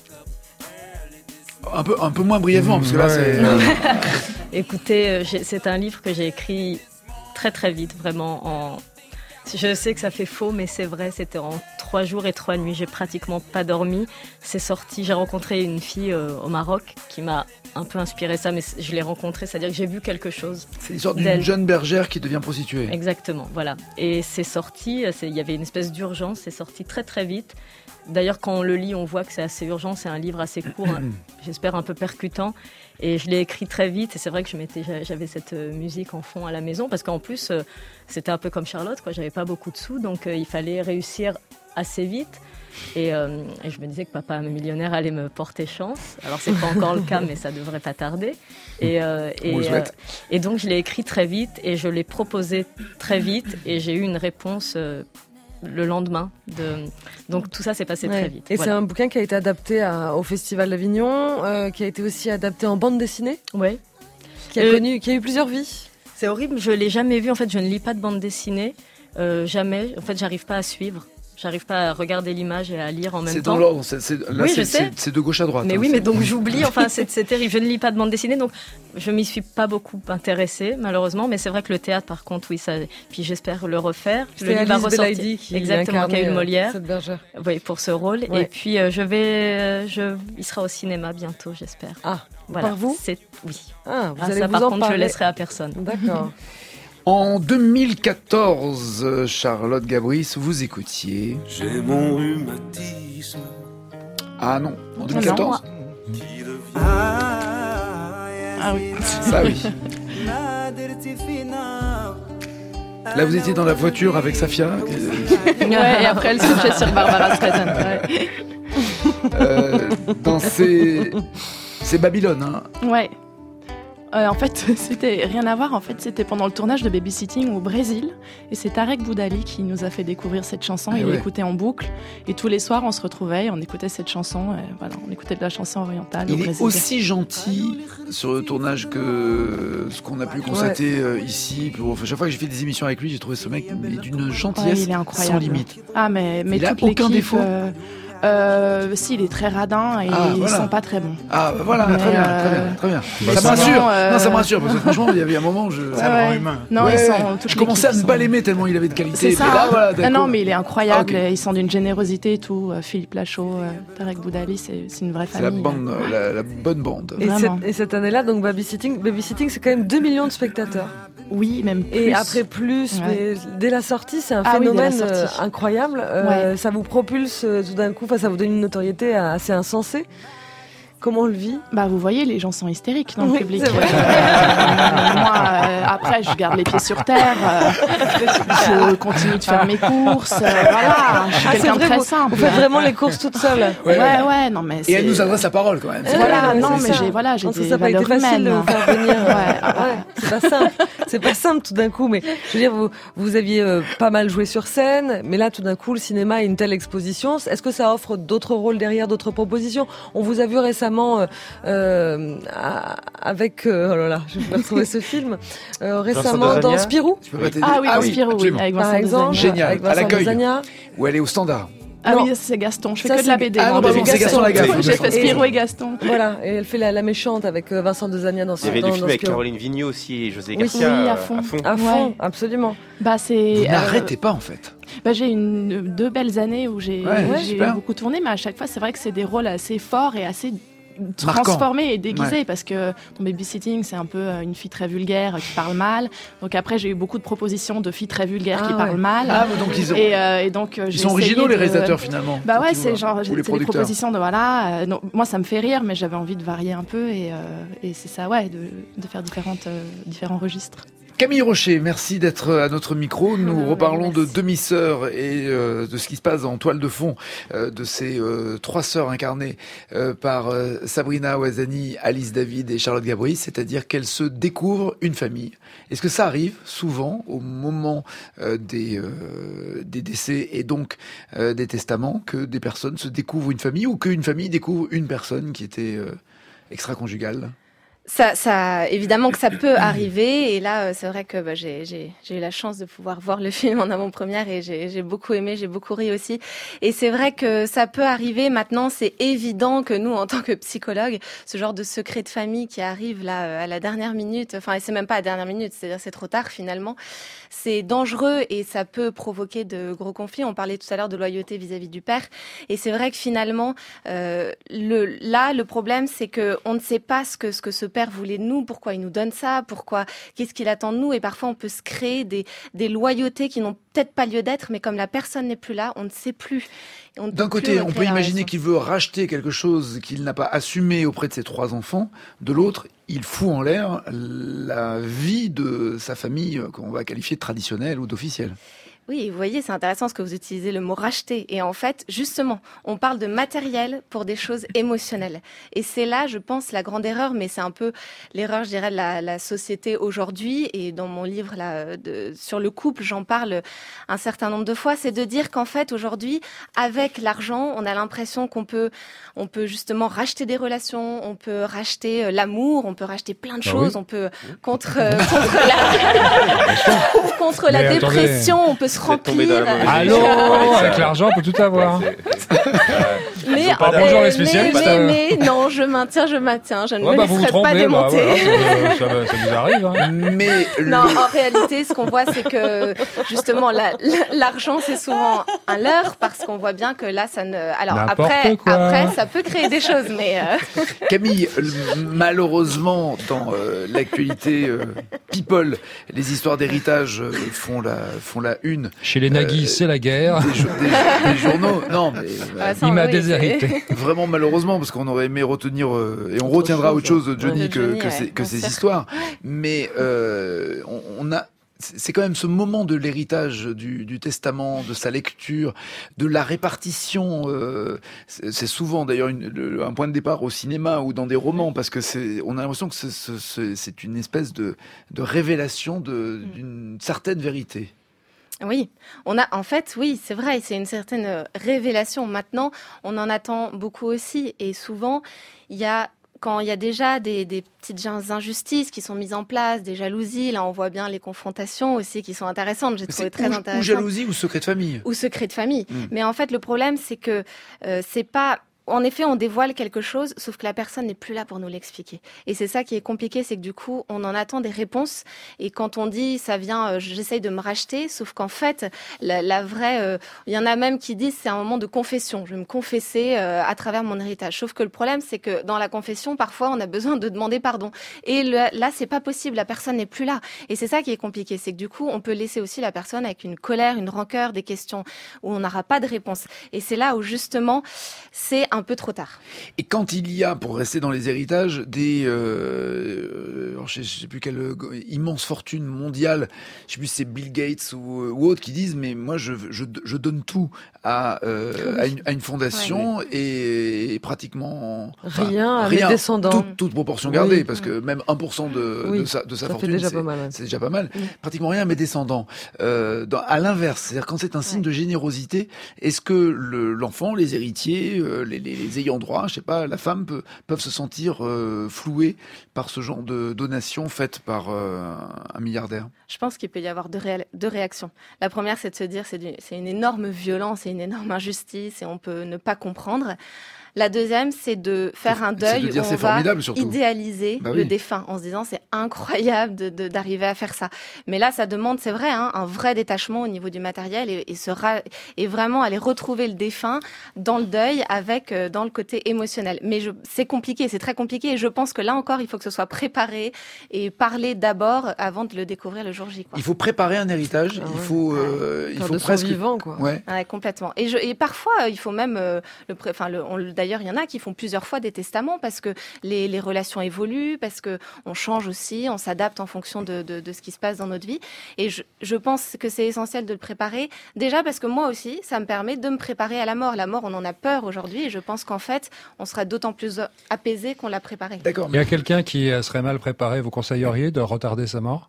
Un peu, un peu moins brièvement, parce que là, c'est. Écoutez, euh, j'ai- c'est un livre que j'ai écrit très très vite, vraiment. En... Je sais que ça fait faux, mais c'est vrai, c'était en trois jours et trois nuits. J'ai pratiquement pas dormi. C'est sorti. J'ai rencontré une fille euh, au Maroc qui m'a un peu inspiré ça, mais c- je l'ai rencontrée, c'est-à-dire que j'ai vu quelque chose. C'est l'histoire d'une d'elle. jeune bergère qui devient prostituée. Exactement, voilà. Et c'est sorti, c'est- il y avait une espèce d'urgence, c'est sorti très très vite. D'ailleurs, quand on le lit, on voit que c'est assez urgent, c'est un livre assez court, hein, j'espère un peu percutant. Et je l'ai écrit très vite, et c'est vrai que je m'étais, j'avais cette euh, musique en fond à la maison, parce qu'en plus, euh, c'était un peu comme Charlotte, quoi. J'avais pas beaucoup de sous, donc euh, il fallait réussir assez vite. Et, euh, et je me disais que Papa, un millionnaire, allait me porter chance. Alors, c'est pas encore le cas, mais ça devrait pas tarder. Et, euh, On le et, souhaite. et donc, je l'ai écrit très vite, et je l'ai proposé très vite, et j'ai eu une réponse euh, le lendemain. De... Donc, tout ça s'est passé Ouais. très vite. Et Voilà. c'est un bouquin qui a été adapté à- au Festival d'Avignon, euh, qui a été aussi adapté en bande dessinée, Ouais. qui a, Euh, connu, qui a eu plusieurs vies. C'est horrible, je l'ai jamais vu. En fait, je ne lis pas de bande dessinée. Euh, jamais. En fait, j'arrive pas à suivre. J'arrive pas à regarder l'image et à lire en même C'est temps. dans l'ordre. c'est- c'est- Là, Oui, c'est- je sais. c'est c'est de gauche à droite. Mais hein, oui, c'est- mais donc j'oublie. Enfin, c'est c'est terrible. Je ne lis pas de bande dessinée, donc je m'y suis pas beaucoup intéressée, malheureusement. Mais c'est vrai que le théâtre, par contre, oui, ça. Puis j'espère le refaire. Le C'était livre va Alice ressortir. Belaïdi qui Exactement, qui a eu incarnait, euh, Molière. cette bergère. Oui, pour ce rôle. Ouais. Et puis euh, je vais, euh, je, il sera au cinéma bientôt, j'espère. Ah, Voilà. par vous? C'est oui. Ah, vous Ah, allez ça, vous par en contre, parler. je laisserai à personne. D'accord. En deux mille quatorze, euh, Charlotte Gabris, vous écoutiez. J'ai mon rhumatisme. Ah non, en deux mille quatorze. Ah oui. Ça oui. Là, vous étiez dans la voiture avec Safia. Ouais, et après, elle se fait sur Barbara Streisand. Ouais. Euh, dans ces. C'est Babylone, hein. Ouais. Euh, en fait, c'était rien à voir. En fait, c'était pendant le tournage de Babysitting au Brésil. Et c'est Tarek Boudali qui nous a fait découvrir cette chanson. Ah Il ouais. l'écoutait en boucle. Et tous les soirs, on se retrouvait, on écoutait cette chanson. Et voilà, on écoutait de la chanson orientale au Il est Brésil. aussi gentil sur le tournage que ce qu'on a pu constater euh, ici. Pour... Enfin, chaque fois que j'ai fait des émissions avec lui, j'ai trouvé ce mec mais d'une Ouais, gentillesse il est incroyable. sans limite. Ah, mais, mais Il a toute aucun l'équipe, défaut euh, euh, si, il est très radin et Ah, ils voilà. sont pas très bons. Ah bah voilà, Mais, très bien, euh, très bien, très bien. mais Ça me rassure. sinon, euh, Non, ça me rassure parce que franchement, il y avait un moment où je. Ouais, ouais. Non, Ouais, ils sont, toute je commençais à ne l'équipe, pas ils sont- l'aimer tellement il avait de qualité. C'est ça. Mais là, voilà, ah d'accord. non, mais il est incroyable. Ah, ok. Ils sont d'une générosité et tout. Euh, Philippe Lachaud, euh, Tarek Boudali, c'est c'est une vraie C'est la, famille. bande, euh, la, la bonne bande. Et cette, Vraiment. et cette année-là, donc Babysitting, Babysitting, c'est quand même deux millions de spectateurs. Oui, même plus. Et après plus, Ouais. mais dès la sortie, c'est un Ah oui, dès la phénomène sortie. euh, incroyable. Euh, Ça vous propulse euh, tout d'un coup, enfin, ça vous donne une notoriété assez insensée. Comment on le vit? Bah, vous voyez, les gens sont hystériques dans le Oui, public. c'est vrai. Euh, moi, euh, après, je garde les pieds sur terre. Euh, je continue de faire mes courses. Euh, voilà, je suis Ah, c'est quelqu'un de vrai, très vous, simple. vous faites vraiment les courses toute seule. Ouais, ouais, ouais, non mais. Et c'est- elle nous adresse la parole quand même. C'est Voilà, quand même- non c'est mais ça. j'ai voilà, j'ai Non, ça, des ça n'a pas été valeurs facile de humaines. vous faire venir. Ouais, Ouais, c'est pas simple. C'est pas simple tout d'un coup, mais je veux dire, vous, vous aviez euh, pas mal joué sur scène, mais là, tout d'un coup, le cinéma a une telle exposition. Est-ce que ça offre d'autres rôles derrière, d'autres propositions? On vous a vu récemment euh, euh, à- avec, euh, oh là là, je vais retrouver ce film, euh, récemment Vincent dans Dezania. Spirou. Tu peux pas t'aider Ah oui, Ah dans oui, Spirou, oui, absolument. avec Par Vincent exemple, Dezania. Génial. avec À Vincent l'accueil. Dezania. Où elle est au standard. Ah Non. oui, c'est Gaston. Je fais Ça, que de la c'est- B D. Ah moi, non, en pardon, B D. c'est Gaston Lagaffe. J'ai fait Gaston. Spirou et Gaston. Voilà, et elle fait la, la méchante avec euh, Vincent Dezania dans ce Il y avait dans, le film dans avec Spirou. Caroline Vigneault aussi et José Oui, Garcia. oui, à euh, fond. à fond. À fond, Ouais. absolument. Bah c'est. Vous euh, n'arrêtez pas en fait. Bah, j'ai une deux belles années où j'ai Ouais, j'ai super. beaucoup tourné, mais à chaque fois c'est vrai que c'est des rôles assez forts et assez Marquant. transformés et déguisés Ouais. parce que mon babysitting c'est un peu euh, une fille très vulgaire qui parle mal. Donc après j'ai eu beaucoup de propositions de filles très vulgaires Ah qui ouais. parlent mal. Ah, mais donc ils ont- et, euh, et donc euh, Ils j'ai sont essayé originaux les de- réalisateurs finalement. Bah quand ouais, tu c'est vois, genre ou c'est les des producteurs. propositions de voilà. euh, non, moi ça me fait rire, mais j'avais envie de varier un peu et, euh, et c'est ça ouais de, de faire différentes euh, différents registres. Camille Rocher, merci d'être à notre micro. Nous Euh, reparlons de merci. demi-sœurs et euh, de ce qui se passe en toile de fond euh, de ces euh, trois sœurs incarnées euh, par euh, Sabrina Ouazani, Alice David et Charlotte Gabris, c'est-à-dire qu'elles se découvrent une famille. Est-ce que ça arrive souvent au moment euh, des, euh, des décès et donc euh, des testaments que des personnes se découvrent une famille ou qu'une famille découvre une personne qui était euh, extra-conjugale ? Ça, ça, évidemment que ça peut arriver. Et là, euh, c'est vrai que bah, j'ai, j'ai, j'ai eu la chance de pouvoir voir le film en avant-première et j'ai, j'ai beaucoup aimé, j'ai beaucoup ri aussi. Et c'est vrai que ça peut arriver. Maintenant, c'est évident que nous, en tant que psychologues, ce genre de secret de famille qui arrive là euh, à la dernière minute, enfin, et c'est même pas à la dernière minute, c'est-à-dire c'est trop tard finalement. C'est dangereux et ça peut provoquer de gros conflits. On parlait tout à l'heure de loyauté vis-à-vis du père. Et c'est vrai que finalement, euh, le, là, le problème, c'est que on ne sait pas ce que ce que ce père voulait de nous, pourquoi il nous donne ça, pourquoi, qu'est-ce qu'il attend de nous. Et parfois, on peut se créer des, des loyautés qui n'ont peut-être pas lieu d'être, mais comme la personne n'est plus là, on ne sait plus. On ne D'un peut côté, plus on peut recréer la imaginer relation. qu'il veut racheter quelque chose qu'il n'a pas assumé auprès de ses trois enfants. De l'autre, il fout en l'air la vie de sa famille euh, qu'on va qualifier de traditionnelle ou d'officielle. Oui, vous voyez, c'est intéressant ce que vous utilisez le mot racheter. Et en fait, justement, on parle de matériel pour des choses émotionnelles. Et c'est là, je pense, la grande erreur, mais c'est un peu l'erreur, je dirais, de la, la société aujourd'hui. Et dans mon livre là, de, sur le couple, j'en parle un certain nombre de fois. C'est de dire qu'en fait, aujourd'hui, avec l'argent, on a l'impression qu'on peut, on peut justement racheter des relations, on peut racheter euh, l'amour, on peut racheter plein de Ah choses, oui. on peut contre, euh, contre la, contre la Mais attendez. dépression, on peut se Vous êtes tombé dans la remplir. mauvaise Allô, émission, on parlait de ça. avec l'argent, on peut tout avoir. Mais, pas bonjour les mais, spécialistes, mais, euh. mais, non, je maintiens, je maintiens. Je ne Ouais, me bah, vous vous laisserai pas trompez, bah, démonter. voilà, ça, ça, ça vous arrive. Hein. Mais Non, en réalité, ce qu'on voit, c'est que justement, la- la- l'argent, c'est souvent un leurre parce qu'on voit bien que là, ça ne. Alors N'importe après, quoi. après, ça peut créer des choses, mais euh, Camille, l- malheureusement, dans euh, l'actualité euh, People, les histoires d'héritage euh, font la font la une. Chez les Nagui, Euh, c'est la guerre. Des, jo- des- des journaux. Non, mais euh, Ah, ça, Il m'a oui, déshérité. vraiment malheureusement, parce qu'on aurait aimé retenir euh, et on retiendra autre chose de Johnny De que, Johnny, que, ouais, ces, que bien ces sûr. histoires. Mais euh, on, on a. C'est c'est quand même ce moment de l'héritage du, du testament, de sa lecture, de la répartition. Euh, c'est c'est souvent d'ailleurs une- le- un point de départ au cinéma ou dans des romans, parce que c'est, on a l'impression que c'est- c'est c'est- c'est une espèce de, de révélation de- d'une certaine vérité. Oui, on a en fait, oui, c'est vrai, c'est une certaine euh, révélation. Maintenant, on en attend beaucoup aussi, et souvent, il y a quand il y a déjà des, des petites injustices qui sont mises en place, des jalousies. Là, on voit bien les confrontations aussi qui sont intéressantes. J'ai trouvé C'est très ou, intéressant. ou jalousie ou secret de famille. Ou secret de famille. Mm. Mais en fait, le problème, c'est que euh, c'est pas. En effet, on dévoile quelque chose, sauf que la personne n'est plus là pour nous l'expliquer. Et c'est ça qui est compliqué, c'est que du coup, on en attend des réponses. Et quand on dit, ça vient, euh, j'essaye de me racheter, sauf qu'en fait, la, la vraie, euh, il y en a même qui disent, c'est un moment de confession. Je vais me confesser euh, à travers mon héritage. Sauf que le problème, c'est que dans la confession, parfois, on a besoin de demander pardon. Et le, là, c'est pas possible. La personne n'est plus là. Et c'est ça qui est compliqué, c'est que du coup, on peut laisser aussi la personne avec une colère, une rancœur, des questions où on n'aura pas de réponse. Et c'est là où justement, c'est un peu trop tard. Et quand il y a, pour rester dans les héritages, des, euh, alors je, sais, je sais plus quelle euh, immense fortune mondiale, je sais plus si c'est Bill Gates ou, ou autre qui disent, mais moi je, je, je donne tout à, euh, à, une, à une fondation ouais. et, et pratiquement rien enfin, à rien, mes descendants, toute, toute proportion gardée, oui. parce que même un pour cent de, oui. de sa, de sa ça fortune, déjà c'est, pas mal, ouais. c'est déjà pas mal. Oui. Pratiquement rien à mes descendants. Euh, dans, à l'inverse, c'est-à-dire quand c'est un signe ouais. de générosité, est-ce que le, l'enfant, les héritiers, euh, les, les, les ayants droit, je sais pas, la femme peut, peuvent se sentir euh, floués par ce genre de donation faite par euh, un milliardaire? Je pense qu'il peut y avoir deux, ré- deux réactions. La première, c'est de se dire c'est, du, c'est une énorme violence, c'est une énorme injustice et on peut ne pas comprendre. La deuxième, c'est de faire un deuil de dire, où c'est on va surtout. idéaliser bah oui. le défunt en se disant c'est incroyable de, de, d'arriver à faire ça. Mais là, ça demande, c'est vrai, hein, un vrai détachement au niveau du matériel et, et, se ra- et vraiment aller retrouver le défunt dans le deuil avec euh, dans le côté émotionnel. Mais je, c'est compliqué, c'est très compliqué et je pense que là encore, il faut que ce soit préparé et parler d'abord avant de le découvrir le jour J. Quoi. Il faut préparer un héritage, ah ouais. il faut, euh, il faut de presque vivant, quoi. Ouais. ouais, complètement. Et, je, et parfois, il faut même euh, le, pré- enfin, le, on, d'ailleurs, il y en a qui font plusieurs fois des testaments parce que les, les relations évoluent, parce que on change aussi, on s'adapte en fonction de, de, de ce qui se passe dans notre vie. Et je, je pense que c'est essentiel de le préparer. Déjà parce que moi aussi, ça me permet de me préparer à la mort. La mort, on en a peur aujourd'hui, et je pense qu'en fait, on sera d'autant plus apaisé qu'on l'a préparé. D'accord. Il y a quelqu'un qui serait mal préparé. Vous conseilleriez de retarder sa mort?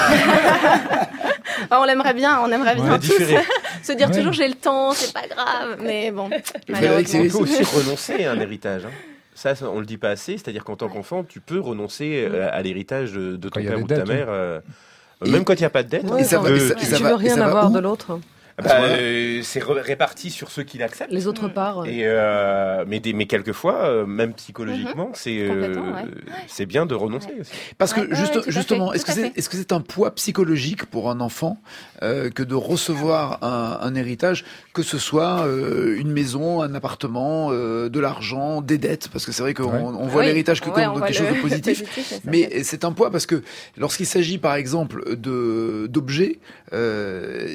On l'aimerait bien, on aimerait bien ouais, tous se dire ouais. toujours j'ai le temps, c'est pas grave, mais bon. Malheureusement, on peut aussi renoncer à un héritage. Hein. Ça, on le dit pas assez, c'est-à-dire qu'en tant ouais. qu'enfant, tu peux renoncer euh, à l'héritage de, de ton père ou de ta mère, euh, même quand il n'y a pas de dette. Ouais, ça, euh, ça, tu ça veux va, rien avoir de l'autre. Bah, euh, c'est réparti sur ceux qui l'acceptent. Les autres parts. Et euh, mais, des, mais quelquefois, euh, même psychologiquement, mm-hmm. c'est, euh, ouais. c'est bien de renoncer ouais. aussi. Parce que ouais, juste, ouais, justement, fait, est-ce que, c'est, est-ce que c'est un poids psychologique pour un enfant euh, que de recevoir un, un héritage, que ce soit euh, une maison, un appartement, euh, de l'argent, des dettes? Parce que c'est vrai qu'on ouais. on voit oui. l'héritage que ouais, comme quelque chose le... de positif. positif mais c'est, c'est un poids parce que lorsqu'il s'agit, par exemple, de, d'objets, euh,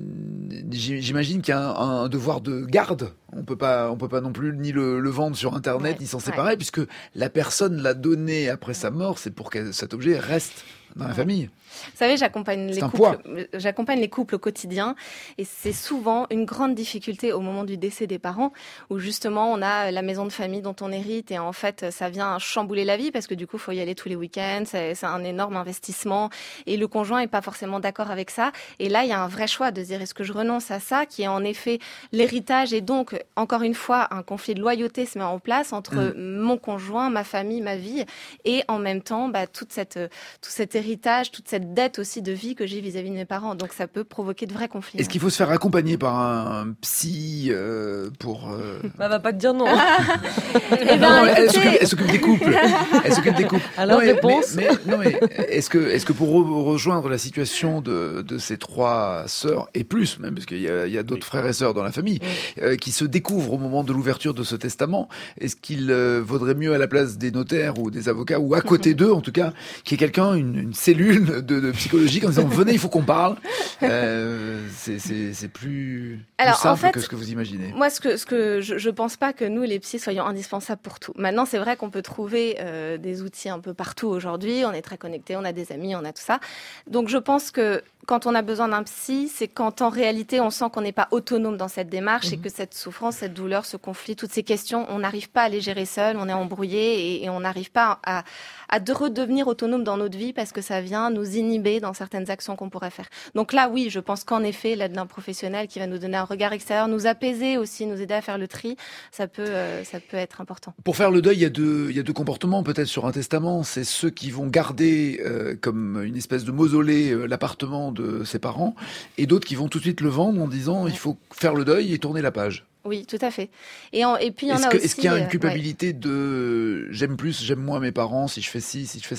j'imagine qu'il y a un, un devoir de garde. On peut pas, on peut pas non plus ni le, le vendre sur Internet, ouais, ni s'en séparer, ouais. puisque la personne l'a donné après sa mort, c'est pour que cet objet reste dans la famille. Vous savez, j'accompagne les couples, j'accompagne les couples au quotidien, et c'est souvent une grande difficulté au moment du décès des parents, où justement on a la maison de famille dont on hérite, et en fait ça vient chambouler la vie parce que du coup il faut y aller tous les week-ends, c'est, c'est un énorme investissement, et le conjoint est pas forcément d'accord avec ça. Et là il y a un vrai choix de dire est-ce que je renonce à ça, qui est en effet l'héritage, et donc encore une fois un conflit de loyauté se met en place entre mmh. mon conjoint, ma famille, ma vie, et en même temps bah, toute cette, tout cet héritage, toute cette dette aussi de vie que j'ai vis-à-vis de mes parents. Donc ça peut provoquer de vrais conflits. Est-ce qu'il faut se faire accompagner par un psy euh, pour... Euh... Bah, va pas te dire non. eh ben, non, elle, s'occupe, elle s'occupe des couples. Elle s'occupe des couples. Alors non, mais, réponse mais, mais, non, mais est-ce que, est-ce que pour re- rejoindre la situation de, de ces trois sœurs, et plus même, parce qu'il y a, il y a d'autres frères et sœurs dans la famille, oui. euh, qui se découvrent au moment de l'ouverture de ce testament, est-ce qu'il euh, vaudrait mieux à la place des notaires ou des avocats, ou à côté d'eux en tout cas, qu'il y ait quelqu'un, une, une cellule de, de psychologique en disant venez, il faut qu'on parle. Euh, c'est, c'est, c'est plus, Alors, plus simple en fait, que ce que vous imaginez. Moi, ce que, ce que je, je pense pas que nous, les psys, soyons indispensables pour tout. Maintenant, c'est vrai qu'on peut trouver euh, des outils un peu partout aujourd'hui. On est très connectés, on a des amis, on a tout ça. Donc, je pense que quand on a besoin d'un psy, c'est quand en réalité on sent qu'on n'est pas autonome dans cette démarche mmh. et que cette souffrance, cette douleur, ce conflit, toutes ces questions, on n'arrive pas à les gérer seul, on est embrouillé et, et on n'arrive pas à, à de redevenir autonome dans notre vie parce que ça vient nous inhiber dans certaines actions qu'on pourrait faire. Donc là, oui, je pense qu'en effet, l'aide d'un professionnel qui va nous donner un regard extérieur, nous apaiser aussi, nous aider à faire le tri, ça peut, euh, ça peut être important. Pour faire le deuil, il y a deux, il y a deux comportements peut-être sur un testament. C'est ceux qui vont garder euh, comme une espèce de mausolée euh, l'appartement de ses parents, et d'autres qui vont tout de suite le vendre en disant il faut faire le deuil et tourner la page. Oui, tout à fait. Et, en, et puis il y en est-ce a que, aussi. Est-ce qu'il y a une euh, culpabilité ouais. de j'aime plus, j'aime moins mes parents si je fais ci, si je fais ça?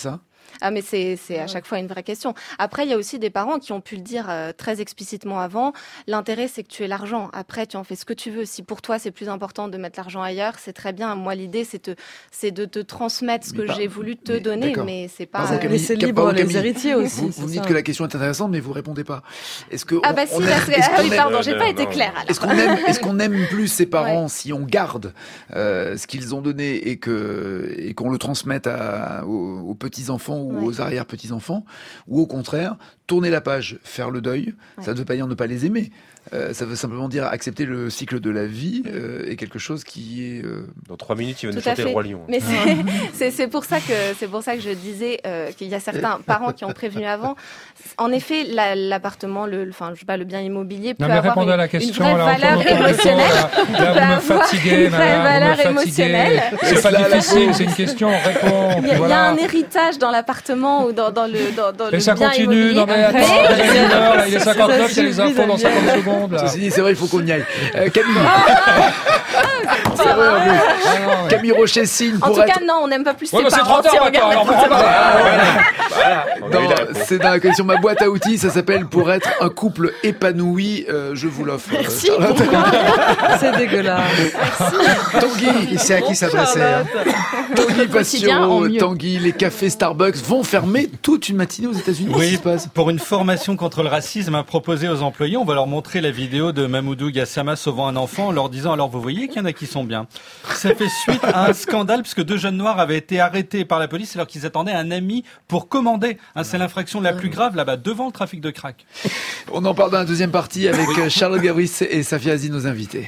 Ah, mais c'est, c'est à chaque fois une vraie question. Après, il y a aussi des parents qui ont pu le dire euh, très explicitement avant. L'intérêt, c'est que tu aies l'argent. Après, tu en fais ce que tu veux. Si pour toi, c'est plus important de mettre l'argent ailleurs, c'est très bien. Moi, l'idée, c'est, te, c'est de te transmettre ce que par, j'ai voulu te mais, donner, d'accord. mais c'est pas... Par exemple, Mais c'est libre, Camille, les héritiers aussi. Vous, vous me dites que la question est intéressante, mais vous répondez pas. Est-ce que Ah on, bah on si, aime, parce que... est-ce Ah qu'on oui, aime- pardon, j'ai non, pas non, été non. claire, alors. Est-ce qu'on aime, est-ce qu'on aime plus ses parents Ouais. si on garde euh, ce qu'ils ont donné et que et qu'on le transmette à, aux, aux petits enfants ou Ouais. aux arrière petits enfants, ou au contraire tourner la page, faire le deuil. Ouais. Ça ne veut pas dire ne pas les aimer. Euh, ça veut simplement dire accepter le cycle de la vie euh, et quelque chose qui est. Euh... Dans trois minutes, il va nous Tout à chanter fait. le Roi Lion. Mais c'est, c'est, c'est pour ça que c'est pour ça que je disais euh, qu'il y a certains parents qui ont prévenu avant. En effet, la, l'appartement, le, enfin, je sais pas, le bien immobilier peut Non, mais avoir répondez une, à la une question. vraie là, valeur autrement, autrement, émotionnelle. là, peut là, vous me avoir fatiguez, une vraie madame, valeur vous me fatiguez. émotionnelle. C'est pas Là, la difficile, pauvre. c'est une question, réponds. Il y, a, puis il y a voilà. un héritage dans l'appartement ou dans, dans le dans, dans Et le ça bien continue, immobilier. non mais attends, Mais- il est une heure, là, il est cinquante-neuf, il y a les suffit, infos dans Daniel. cinquante secondes. Là. Ceci dit, c'est vrai, il faut qu'on y aille. Euh, Camille, C'est vrai, en plus. Ah, non, ouais. Camille Rocher signe En pour tout être. cas, non, on n'aime pas plus Ouais, ses bah, c'est parents trop si tard on regarde maintenant, alors on l'appartement. va Voilà, on a eu la Dans- réponse. c'est dans la collection Ma boîte à outils, ça s'appelle Pour être un couple épanoui, euh, je vous l'offre. euh, Merci, Charlotte. pourquoi C'est dégueulasse. Tanguy, Il sait à qui s'adresser. hein. Tanguy quotidien en Passiero, mieux. Tanguy, les cafés Starbucks vont fermer toute une matinée aux États-Unis. Qu'est-ce qui Oui, se passe pour une formation contre le racisme à proposer aux employés, on va leur montrer la vidéo de Mamoudou Gassama sauvant un enfant en leur disant alors vous voyez qu'il y en a qui sont bien. Ça fait suite à un scandale puisque deux jeunes noirs avaient été arrêtés par la police alors qu'ils attendaient un ami pour commander. Hein, c'est l'infraction la plus grave là-bas devant le trafic de crack. On en parle dans la deuxième partie avec euh, Charlotte Gavris et Safia Azi, nos invités.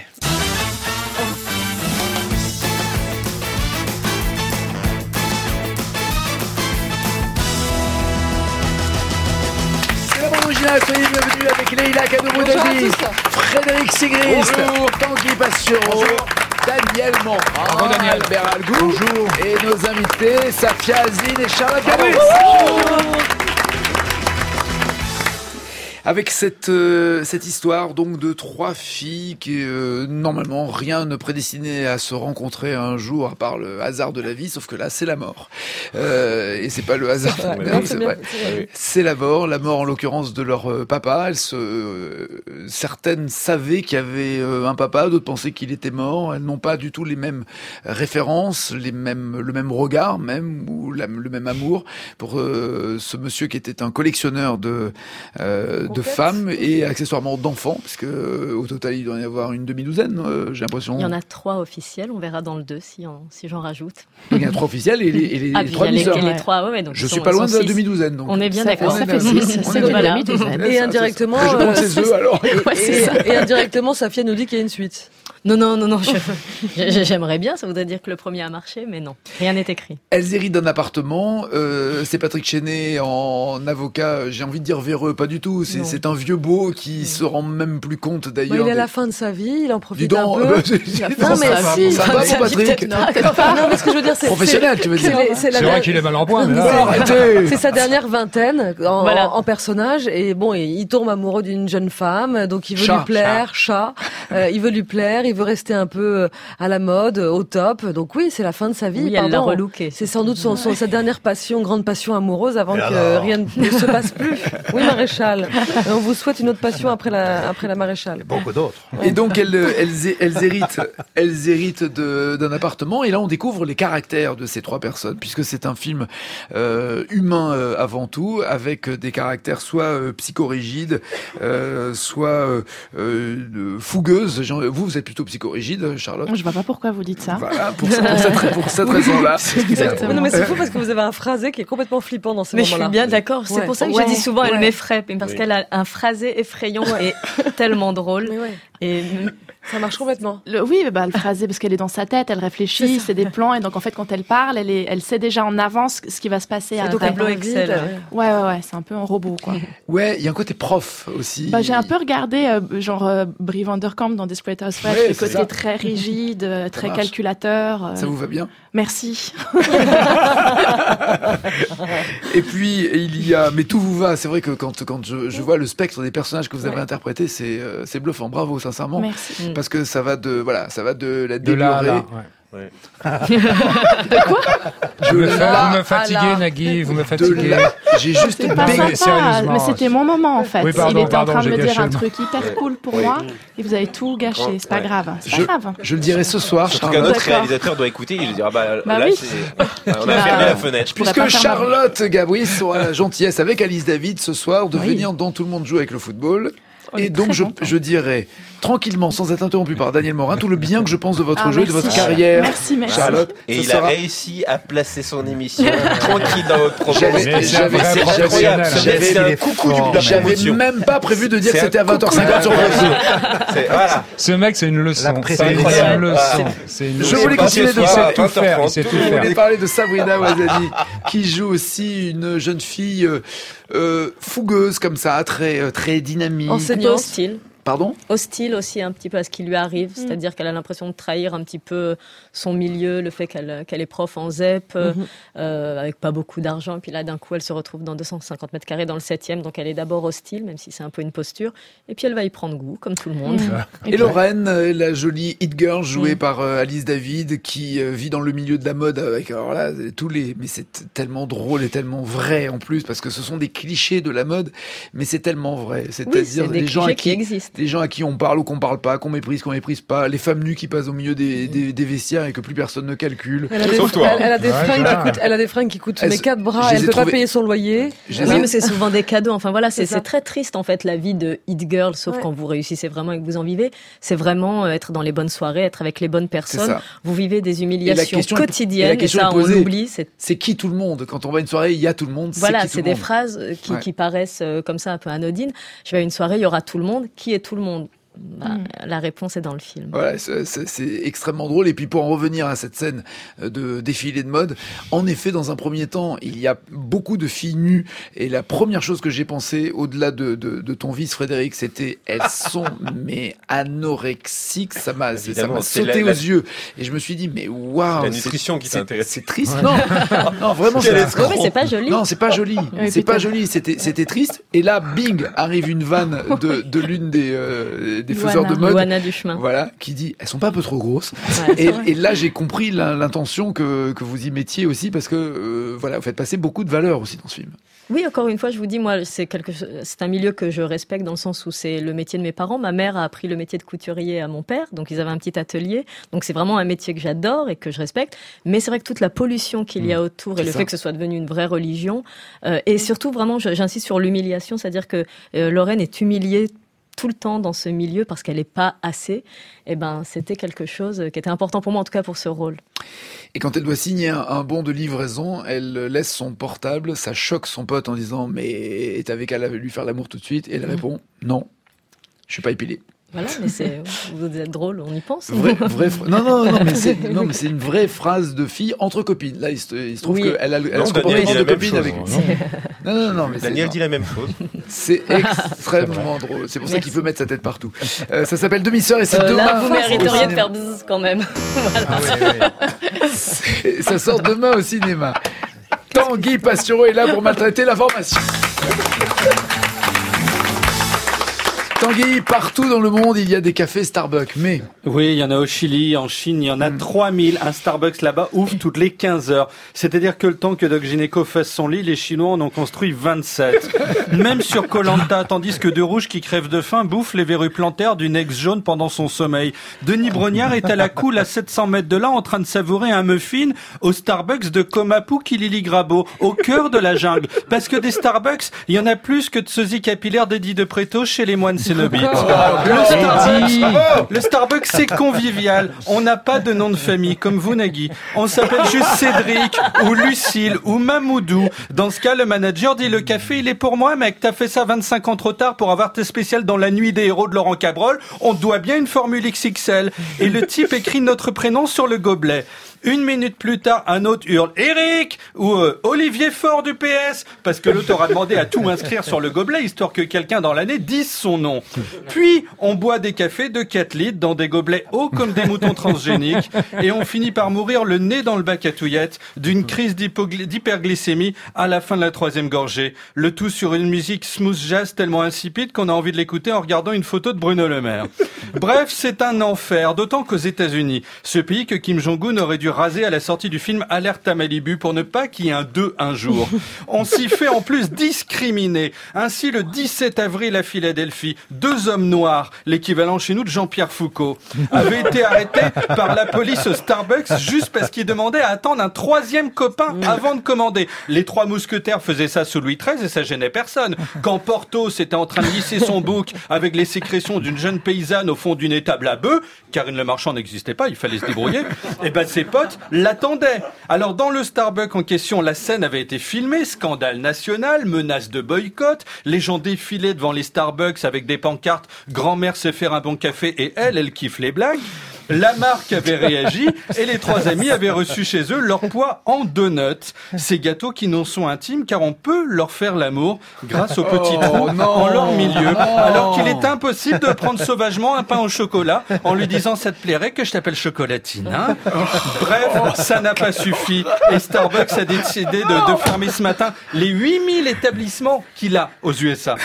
C'est la bande originale, soyez bienvenus avec Leïla Kadoumoudadi, Frédéric Sigrist, Tanguy Passiero, Daniel Morin, Bravo, Daniel. Albert Algou, et nos invités Safia Azine et Charlotte Gavris. Avec cette euh, cette histoire donc de trois filles qui euh, normalement rien ne prédestinait à se rencontrer un jour à part le hasard de la vie, sauf que là c'est la mort euh, et c'est pas le hasard, Ouais, mais non, c'est c'est bien, vrai. c'est vrai. C'est la mort, la mort en l'occurrence de leur euh, papa. Elles se, euh, certaines savaient qu'il y avait euh, un papa, d'autres pensaient qu'il était mort. Elles n'ont pas du tout les mêmes références, les mêmes, le même regard même ou la- le même amour pour euh, ce monsieur qui était un collectionneur de euh, de femmes et accessoirement d'enfants, parce que euh, au total il doit y en avoir une demi-douzaine, euh, j'ai l'impression. Il y en a trois officiels, on verra dans le deux si, en- si j'en rajoute. Donc, il y a trois officiels et les, et les, Ah, les puis trois il y a les, demi-sœurs. et les trois, ouais, ouais, donc Je ils suis sont- pas ils loin sont de la six. demi-douzaine. Donc. On est bien Ça d'accord. fait- ça On fait est- six, on c'est est une voilà. demi-douzaine. Et indirectement, Je euh, compte ses œufs alors. Ouais, c'est ça. et, et indirectement, Safia nous dit qu'il y a une suite. Non, non, non, non. je- je- J'aimerais bien, ça voudrait dire que le premier a marché, mais non. Rien n'est écrit. Elles héritent d'un appartement. Euh, c'est Patrick Chenet en avocat. J'ai envie de dire véreux, pas du tout. C'est, Non. c'est un vieux beau qui se rend même plus compte Bah, d'ailleurs. il est à des- la fin de sa vie, il en Dis profite donc, un euh, peu. c'est- Non, mais ça, si. ça va, mon Patrick. Non, mais ce que je veux dire, c'est Professionnel, c'est- tu veux c'est dire. les- C'est la C'est vrai dernière- qu'il est mal en point, mais C'est- là. Arrêtez. C'est sa dernière vingtaine en, Voilà. en- en personnage et bon, il, il tombe amoureux d'une jeune femme, donc il veut Chat. lui plaire, chat. Euh, il veut lui plaire, il veut rester un peu euh, à la mode, au top. Donc oui, c'est la fin de sa vie. Oui, elle l'a pardon. relooké. C'est sans doute son, son- sa dernière passion, grande passion amoureuse, avant Et que alors rien ne se passe plus. Oui, maréchal. Euh, On vous souhaite une autre passion après la après la maréchale. Beaucoup d'autres. Et donc elles, elles, elles héritent, elles héritent de- d'un appartement. Et là, on découvre les caractères de ces trois personnes, puisque c'est un film euh, humain euh, avant tout, avec des caractères soit euh, psychorigides, euh, soit euh, euh, fougueuses. Jean- Vous, vous êtes plutôt psychorigide, Charlotte. Je vois pas pourquoi vous dites ça. Voilà, pour, pour cette, pour cette raison-là. Exactement. Non, mais c'est fou parce que vous avez un phrasé qui est complètement flippant dans ce Mais je moment-là. suis bien d'accord. C'est Ouais. pour ça que Ouais. je dis souvent, elle Ouais. m'effraie, parce Oui. qu'elle a un phrasé effrayant et tellement drôle. Mais ouais, Et ça marche complètement. Le- oui, bah, le phrasé, parce qu'elle est dans sa tête, elle réfléchit, C'est ça. c'est des plans, et donc en fait, quand elle parle, elle, est, elle sait déjà en avance ce qui va se passer. C'est à un donc, tableau elle- Excel. Ouais, ouais, ouais, c'est un peu un robot, quoi. Ouais, il y a un côté prof aussi. Bah, j'ai un peu regardé, euh, genre, euh, Brie Vanderkamp dans Desperate Housewives, Ouais, le c'est côté ça. très rigide, euh, très marche. calculateur. euh, Ça vous va bien? Merci. Et puis il y a, mais tout vous va. C'est vrai que quand quand je, je vois le spectre des personnages que vous avez Ouais. interprétés, c'est euh, c'est bluffant. Bravo, sincèrement. Merci. Parce que ça va de voilà, ça va de la De là à délurée. là. Ouais. Ouais. De quoi Vous me, De fa- là vous me fatiguez, à là. Nagui, vous me De fatiguez. là, j'ai juste C'est pas Mais sympa, sérieusement, mais c'était mon moment en fait. Oui, pardon, Il était pardon, en train de j'ai me dire gâché un le truc hyper cool pour Oui. moi et vous avez tout gâché. C'est pas Ouais. grave. C'est Je, pas grave. je le dirai ce soir, Surtout qu'un Charlotte. autre réalisateur doit écouter, il dira bah, Bah là oui. c'est on a Bah, fermé la fenêtre. pourrais Puisque pas faire Charlotte Gabris aura la gentillesse avec Alice David ce soir de Oui. venir dans Tout le monde joue avec le football. On Et est donc très je, contents. je dirais tranquillement, sans être interrompu par Daniel Morin, tout le bien que je pense de votre Ah, jeu et de merci. votre carrière, Merci, merci. Charlotte. Et ce il sera- a réussi à placer son émission tranquille dans votre programme. J'avais- Mais c'est un j'avais- vrai j'avais- professionnel. j'avais- C'est j'avais- un coucou du de J'avais l'émotion. même pas prévu de dire que C'est c'était un à vingt heures cinquante sur coucou. le C'est- Voilà. Ce mec, c'est une leçon. La C'est présélection. une leçon. Ah. C'est une Je leçon. voulais pas continuer ce de soir faire à tout faire. vingt heures Il sait tout Je faire. voulais parler de Sabrina Ouazani, qui joue aussi une jeune fille euh, euh, fougueuse comme ça, très euh, très dynamique. Un peu hostile. Pardon ? Hostile aussi un petit peu à ce qui lui arrive, c'est-à-dire qu'elle a l'impression de trahir un petit peu son milieu, le fait qu'elle qu'elle est prof en Z E P, euh, Mhm. euh, avec pas beaucoup d'argent, puis là d'un coup elle se retrouve dans deux cent cinquante mètres carrés dans le septième, donc elle est d'abord hostile, même si c'est un peu une posture, et puis elle va y prendre goût, comme tout le monde. Et, et Lorraine, euh, la jolie hit girl jouée Mm. par euh, Alice David, qui euh, vit dans le milieu de la mode avec alors là tous les, mais c'est t- tellement drôle et tellement vrai en plus parce que ce sont des clichés de la mode, mais c'est tellement vrai. Oui, C'est-à-dire c'est des les gens à clichés qui qui, existent. les gens à qui on parle ou qu'on parle pas, qu'on méprise, qu'on méprise pas, les femmes nues qui passent au milieu des, des, des vestiaires et que plus personne ne calcule. Elle a, des, Sauf toi. elle, elle a des Ouais, fringues ça. qui coûtent, elle a des fringues qui coûtent Elle mes se- quatre bras, je les elle ai peut pas trouvées- payer son loyer. Je les Oui, ai- mais c'est souvent des cadeaux. Enfin voilà, c'est C'est ça. c'est très triste en fait la vie de hit girl, sauf Ouais. quand vous réussissez vraiment et que vous en vivez. C'est vraiment euh, être dans les bonnes soirées, être avec les bonnes personnes. ça. Vous vivez des Et la humiliations question est- et la quotidiennes et, question ça est on posée. l'oublie. C'est C'est qui tout le monde? Quand on va à une soirée, il y a tout le monde. voilà, qui tout c'est le des monde phrases euh, qui, Ouais. qui paraissent euh, comme ça un peu anodines. Je vais à une soirée, il y aura tout le monde. Qui est tout le monde? Bah, Mm. La réponse est dans le film. Voilà, c'est- c'est c'est extrêmement drôle. Et puis pour en revenir à cette scène de défilé de mode, en effet, dans un premier temps, il y a beaucoup de filles nues. Et la première chose que j'ai pensé, au-delà de, de, de ton vice, Frédéric, c'était elles sont mais anorexiques. Ça m'a ça Évidemment, m'a c'est sauté la- la- aux yeux. Et je me suis dit, mais waouh, la c'est- nutrition qui c'est- t'intéresse. C'est triste. Non, non, vraiment, Quel c'est escroc. Oui, mais c'est pas joli. Non, c'est pas joli. Oui, c'est putain. pas joli. C'était, c'était triste. Et là, bing, arrive une vanne de, de l'une des, euh, des faiseurs de mode. Luana du chemin. Voilà, qui dit, elles sont pas un peu trop grosses. Ouais, c'est Et, vrai. et là, j'ai compris l'in- l'intention que, que vous y mettiez aussi, parce que euh, voilà, vous faites passer beaucoup de valeurs aussi dans ce film. Oui, encore une fois, je vous dis, moi, c'est quelque, chose- c'est un milieu que je respecte dans le sens où c'est le métier de mes parents. Ma mère a appris le métier de couturier à mon père, donc ils avaient un petit atelier. Donc c'est vraiment un métier que j'adore et que je respecte. Mais c'est vrai que toute la pollution qu'il y a autour et C'est le ça. fait que ce soit devenu une vraie religion, euh, et surtout vraiment, je- j'insiste sur l'humiliation, c'est-à-dire que euh, Lorraine est humiliée tout le temps dans ce milieu parce qu'elle n'est pas assez. Et ben, c'était quelque chose qui était important pour moi, en tout cas pour ce rôle. Et quand elle doit signer un, un bon de livraison, elle laisse son portable, ça choque son pote en disant, mais t'avais qu'à la- lui faire l'amour tout de suite. Et elle répond, non, je suis pas épilé. Voilà, mais c'est, vous êtes drôle, on y pense. Vrai, vrai, fra- non, non, non, mais c'est, non, mais c'est une vraie phrase de fille entre copines. Là, il se, il se trouve Oui. qu'elle a, elle a Non, ce Daniel comportement dit de la même copine chose, avec non lui. Non, non, non, mais Daniel c'est, dit la même chose. c'est extrêmement drôle. C'est pour ça Merci. qu'il peut mettre sa tête partout. Euh, ça s'appelle Demi-sœur et c'est Euh, demain. là, vous au mériteriez de cinéma. faire bzzz quand même. Ah oui, oui. C'est- Ça sort demain au cinéma. Tanguy Pastureau est là pour maltraiter l'information. Tanguy, partout dans le monde, il y a des cafés Starbucks, mais Oui, il y en a au Chili, en Chine, il y en a trois mille. Un Starbucks là-bas ouvre toutes les quinze heures. C'est-à-dire que le temps que Doc Gynéco fasse son lit, les Chinois en ont construit vingt-sept. Même sur koh Lanta, tandis que De Rouge qui crève de faim bouffe les verrues plantaires d'une ex-jaune pendant son sommeil. Denis Brognard est à la cool à sept cents mètres de là en train de savourer un muffin au Starbucks de Komapu Kilili Grabo, au cœur de la jungle. Parce que des Starbucks, il y en a plus que de sosie capillaire d'Eddie de Préto chez les moines cénobites. Le Starbucks, le Starbucks, c'est convivial. On n'a pas de nom de famille, comme vous, Nagui. On s'appelle juste Cédric, ou Lucille, ou Mamoudou. Dans ce cas, le manager dit, le café, il est pour moi, mec. T'as fait ça vingt-cinq ans trop tard pour avoir tes spéciales dans la nuit des héros de Laurent Cabrol. On te doit bien une formule X X L. Et le type écrit notre prénom sur le gobelet. Une minute plus tard, un autre hurle Eric ou euh, Olivier Faure du P S, parce que l'autre aura demandé à tout inscrire sur le gobelet, histoire que quelqu'un dans l'année dise son nom. Puis, on boit des cafés de quatre litres dans des gobelets hauts comme des moutons transgéniques, et on finit par mourir le nez dans le bac à touillettes d'une crise d'hypogly- d'hyperglycémie à la fin de la troisième gorgée. Le tout sur une musique smooth jazz tellement insipide qu'on a envie de l'écouter en regardant une photo de Bruno Le Maire. Bref, c'est un enfer, d'autant qu'aux États-Unis, ce pays que Kim Jong-un aurait dû raser à la sortie du film Alerte à Malibu pour ne pas qu'il y ait un deux un jour. On s'y fait en plus discriminer. Ainsi, le dix-sept avril à Philadelphie, deux hommes noirs, l'équivalent chez nous de Jean-Pierre Foucault, avaient été arrêtés par la police au Starbucks juste parce qu'ils demandaient à attendre un troisième copain avant de commander. Les trois mousquetaires faisaient ça sous Louis treize et ça gênait personne. Quand Porthos était en train de lisser son bouc avec les sécrétions d'une jeune paysanne au fond d'une étable à bœufs, Karine Le Marchand n'existait pas, il fallait se débrouiller, et ben ses potes l'attendaient. Alors dans le Starbucks en question, la scène avait été filmée, scandale national, menace de boycott, les gens défilaient devant les Starbucks avec des pancartes « Grand-mère sait faire un bon café et elle, elle kiffe les blagues ». La marque avait réagi et les trois amis avaient reçu chez eux leur poids en donuts. Ces gâteaux qui n'en sont intimes car on peut leur faire l'amour grâce aux petits trous non, en leur milieu. non. Alors qu'il est impossible de prendre sauvagement un pain au chocolat en lui disant ça te plairait que je t'appelle chocolatine, hein? Bref, ça n'a pas suffi et Starbucks a décidé de, de fermer ce matin les huit mille établissements qu'il a aux U S A.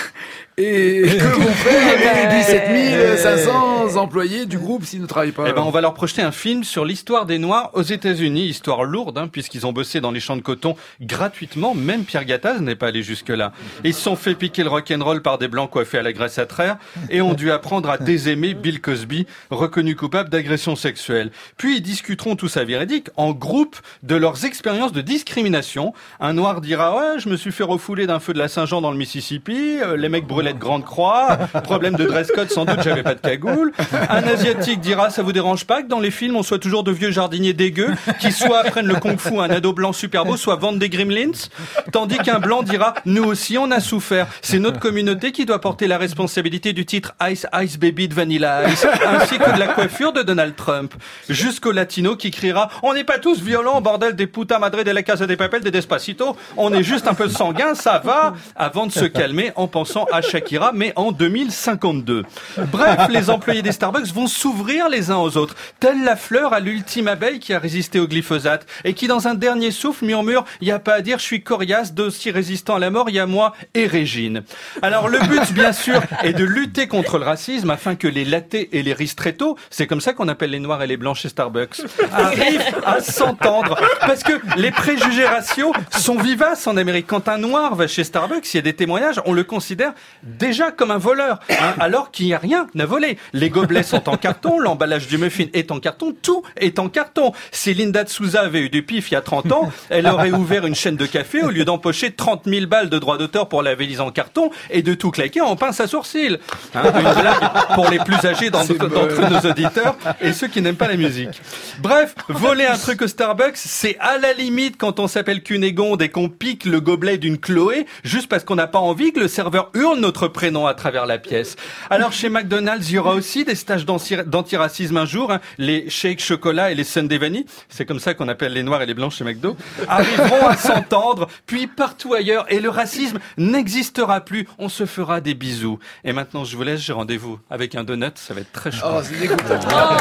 Et que vont faire les dix-sept mille cinq cents employés du groupe s'ils ne travaillent pas? Eh ben, on va leur projeter un film sur l'histoire des Noirs aux États-Unis. Histoire lourde, hein, puisqu'ils ont bossé dans les champs de coton gratuitement. Même Pierre Gattaz n'est pas allé jusque-là. Ils se sont fait piquer le rock'n'roll par des blancs coiffés à la graisse à traire et ont dû apprendre à désaimer Bill Cosby, reconnu coupable d'agression sexuelle. Puis ils discuteront tous à véridique, en groupe, de leurs expériences de discrimination. Un Noir dira, ouais, je me suis fait refouler d'un feu de la Saint-Jean dans le Mississippi, euh, les mecs brûlaient de grande croix, problème de dress code, sans doute j'avais pas de cagoule. Un Asiatique dira, ça vous dérange pas que dans les films on soit toujours de vieux jardiniers dégueux qui soit apprennent le kung-fu à un ado blanc super beau, soit vendent des gremlins, tandis qu'un blanc dira, nous aussi on a souffert. C'est notre communauté qui doit porter la responsabilité du titre Ice Ice Baby de Vanilla Ice, ainsi que de la coiffure de Donald Trump. Jusqu'au latino qui criera, on n'est pas tous violents, bordel des puta madre de la Casa de Papel, des Despacito, on est juste un peu sanguin, ça va, avant de se calmer en pensant à Shakira, mais en deux mille cinquante-deux. Bref, les employés des Starbucks vont s'ouvrir les uns aux autres, telle la fleur à l'ultime abeille qui a résisté au glyphosate et qui, dans un dernier souffle, murmure « Il n'y a pas à dire, je suis coriace, d'aussi résistant à la mort, il y a moi et Régine ». Alors le but, bien sûr, est de lutter contre le racisme afin que les lattés et les ristrettos, c'est comme ça qu'on appelle les noirs et les blancs chez Starbucks, arrivent à s'entendre. Parce que les préjugés raciaux sont vivaces en Amérique. Quand un noir va chez Starbucks, il y a des témoignages, on le considère déjà comme un voleur, hein, alors qu'il n'y a rien à voler. Les gobelets sont en carton, l'emballage du muffin est en carton, tout est en carton. Si Linda de Souza avait eu du pif il y a trente ans, elle aurait ouvert une chaîne de café au lieu d'empocher trente mille balles de droits d'auteur pour la valise en carton et de tout claquer en pince à sourcils. Hein, une blague pour les plus âgés d'entre, d'entre nos auditeurs et ceux qui n'aiment pas la musique. Bref, voler un truc au Starbucks, c'est à la limite quand on s'appelle Cunégonde et qu'on pique le gobelet d'une Chloé juste parce qu'on n'a pas envie que le serveur hurle notre prénom à travers la pièce. Alors chez McDonald's, il y aura aussi des stages d'anti- d'antiracisme un jour, hein, les shakes chocolat et les sundae vanille, c'est comme ça qu'on appelle les noirs et les blancs chez McDo, arriveront à s'entendre, puis partout ailleurs, et le racisme n'existera plus, on se fera des bisous. Et maintenant je vous laisse, j'ai rendez-vous avec un donut, ça va être très chaud. Oh, c'est dégoûtant. Oh.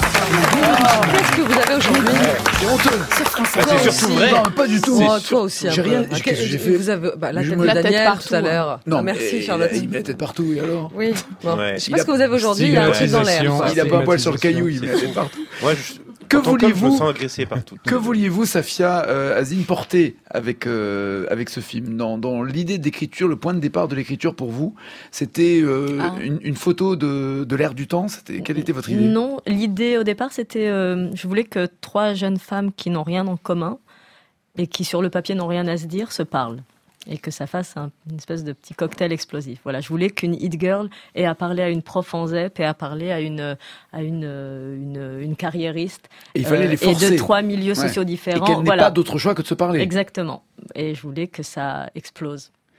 Qu'est-ce que vous avez aujourd'hui? C'est honteux. C'est français. Ah, c'est surtout vrai. Non, pas du tout. Oh, toi aussi. J'ai rien. Qu'est-ce que j'ai fait? Vous avez bah, la Je tête me- de La Daniel tête partout, tout à l'heure. Non, Ah, merci mais Charlotte. Il met la tête partout, et alors? Oui. Bon. Ouais. Je sais Il pas a- ce que vous avez aujourd'hui. Il y a un truc dans l'air. quoi. Il a pas un poil sur le caillou, il met la tête partout. Moi, je, Que en tant qu'homme, je me vouliez-vous sens agressé partout. Que vouliez-vous, Safia euh, Azine, porter avec euh, avec ce film dans, dans l'idée d'écriture, le point de départ de l'écriture pour vous, c'était euh, Ah. une, une photo de, de l'ère du temps. C'était quelle était votre idée? Non, l'idée au départ, c'était, euh, je voulais que trois jeunes femmes qui n'ont rien en commun et qui sur le papier n'ont rien à se dire se parlent. Et que ça fasse un, une espèce de petit cocktail explosif. Voilà, je voulais qu'une hit girl ait à parler à une prof en Z E P et à parler à une à une une, une carriériste. Et il fallait les forcer. Et de trois milieux Ouais. sociaux Et différents. qu'elle n'ait Voilà. pas d'autre choix que de se parler. Exactement. Et je voulais que ça explose.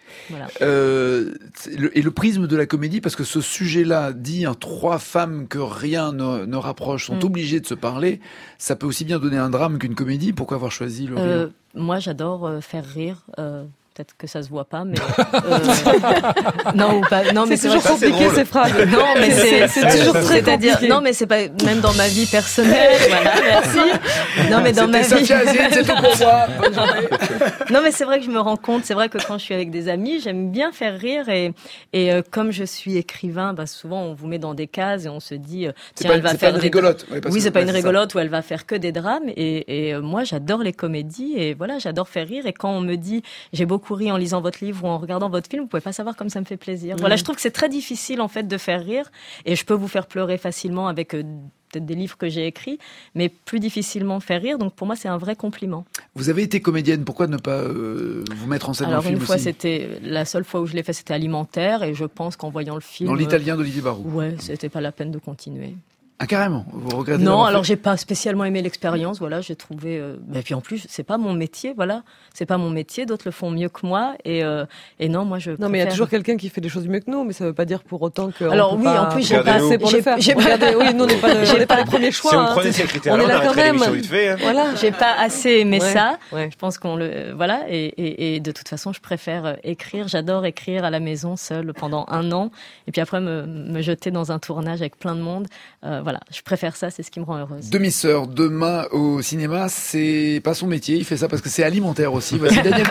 Voilà. Euh, le, et le prisme de la comédie, parce que ce sujet-là dit hein, trois femmes que rien ne, ne rapproche sont mm. obligées de se parler, ça peut aussi bien donner un drame qu'une comédie. Pourquoi avoir choisi le euh, rire? Moi, j'adore euh, faire rire. Euh... Peut-être que ça se voit pas, mais euh... non ou pas. Non, mais c'est, c'est toujours vrai, compliqué ces phrases. Non, mais c'est, c'est, c'est toujours très c'est-à-dire, compliqué. Non, mais c'est pas même dans ma vie personnelle. Voilà, merci. Non, mais dans C'était ma Safia vie. Azine, c'est tout pour moi. Bonne journée. Non, mais c'est vrai que je me rends compte. C'est vrai que quand je suis avec des amis, j'aime bien faire rire et et euh, comme je suis écrivain, bah souvent on vous met dans des cases et on se dit euh, tiens, pas, elle va c'est faire pas une des rigolote. Oui, oui c'est pas une rigolote où elle va faire que des drames et et euh, moi j'adore les comédies et voilà, j'adore faire rire et quand on me dit j'ai beaucoup ri en lisant votre livre ou en regardant votre film, vous pouvez pas savoir comme ça me fait plaisir. Mmh. Voilà, je trouve que c'est très difficile en fait de faire rire et je peux vous faire pleurer facilement avec euh, peut-être des livres que j'ai écrits, mais plus difficilement faire rire. Donc pour moi, c'est un vrai compliment. Vous avez été comédienne, pourquoi ne pas euh, vous mettre en scène Alors dans le film une fois, aussi c'était la seule fois où je l'ai fait, c'était Alimentaire et je pense qu'en voyant le film, dans l'Italien d'Olivier Barou. Ouais, c'était pas la peine de continuer. Ah carrément, vous regrettez? Non, alors j'ai pas spécialement aimé l'expérience, voilà, j'ai trouvé euh... et puis en plus, c'est pas mon métier, voilà, c'est pas mon métier, d'autres le font mieux que moi et euh... et non, moi je Non, préfère... mais il y a toujours quelqu'un qui fait des choses mieux que nous, mais ça veut pas dire pour autant que Alors on peut oui, pas en plus j'ai pas assez pour j'ai, le faire. J'ai Regardez, oui, nous on n'est pas, le... pas, pas les premiers choix. Si on hein. prenait ces critères-là, on est là quand même. vite fait, hein. Voilà, j'ai pas assez aimé ouais, ça. Ouais. Je pense qu'on le voilà et, et et de toute façon, je préfère écrire, j'adore écrire à la maison seule pendant un an et puis après me me jeter dans un tournage avec plein de monde. Euh, voilà, je préfère ça, c'est ce qui me rend heureuse. Demi-sœur, demain au cinéma, c'est pas son métier, il fait ça parce que c'est alimentaire aussi. Voici Daniel.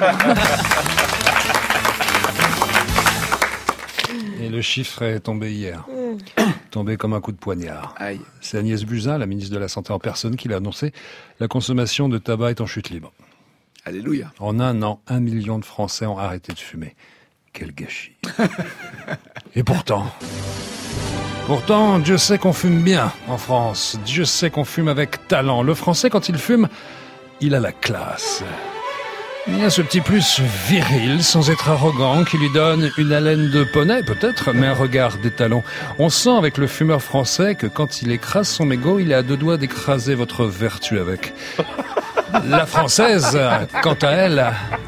Et le chiffre est tombé hier. Tombé comme un coup de poignard. Aïe. C'est Agnès Buzyn, la ministre de la Santé en personne, qui l'a annoncé. La consommation de tabac est en chute libre. Alléluia. En un an, un million de Français ont arrêté de fumer. Quel gâchis. Et pourtant... Pourtant, Dieu sait qu'on fume bien en France. Dieu sait qu'on fume avec talent. Le Français, quand il fume, il a la classe. Il y a ce petit plus viril, sans être arrogant, qui lui donne une haleine de poney, peut-être, mais un regard d'étalon. On sent avec le fumeur français que quand il écrase son mégot, il est à deux doigts d'écraser votre vertu avec. La Française, quant à elle...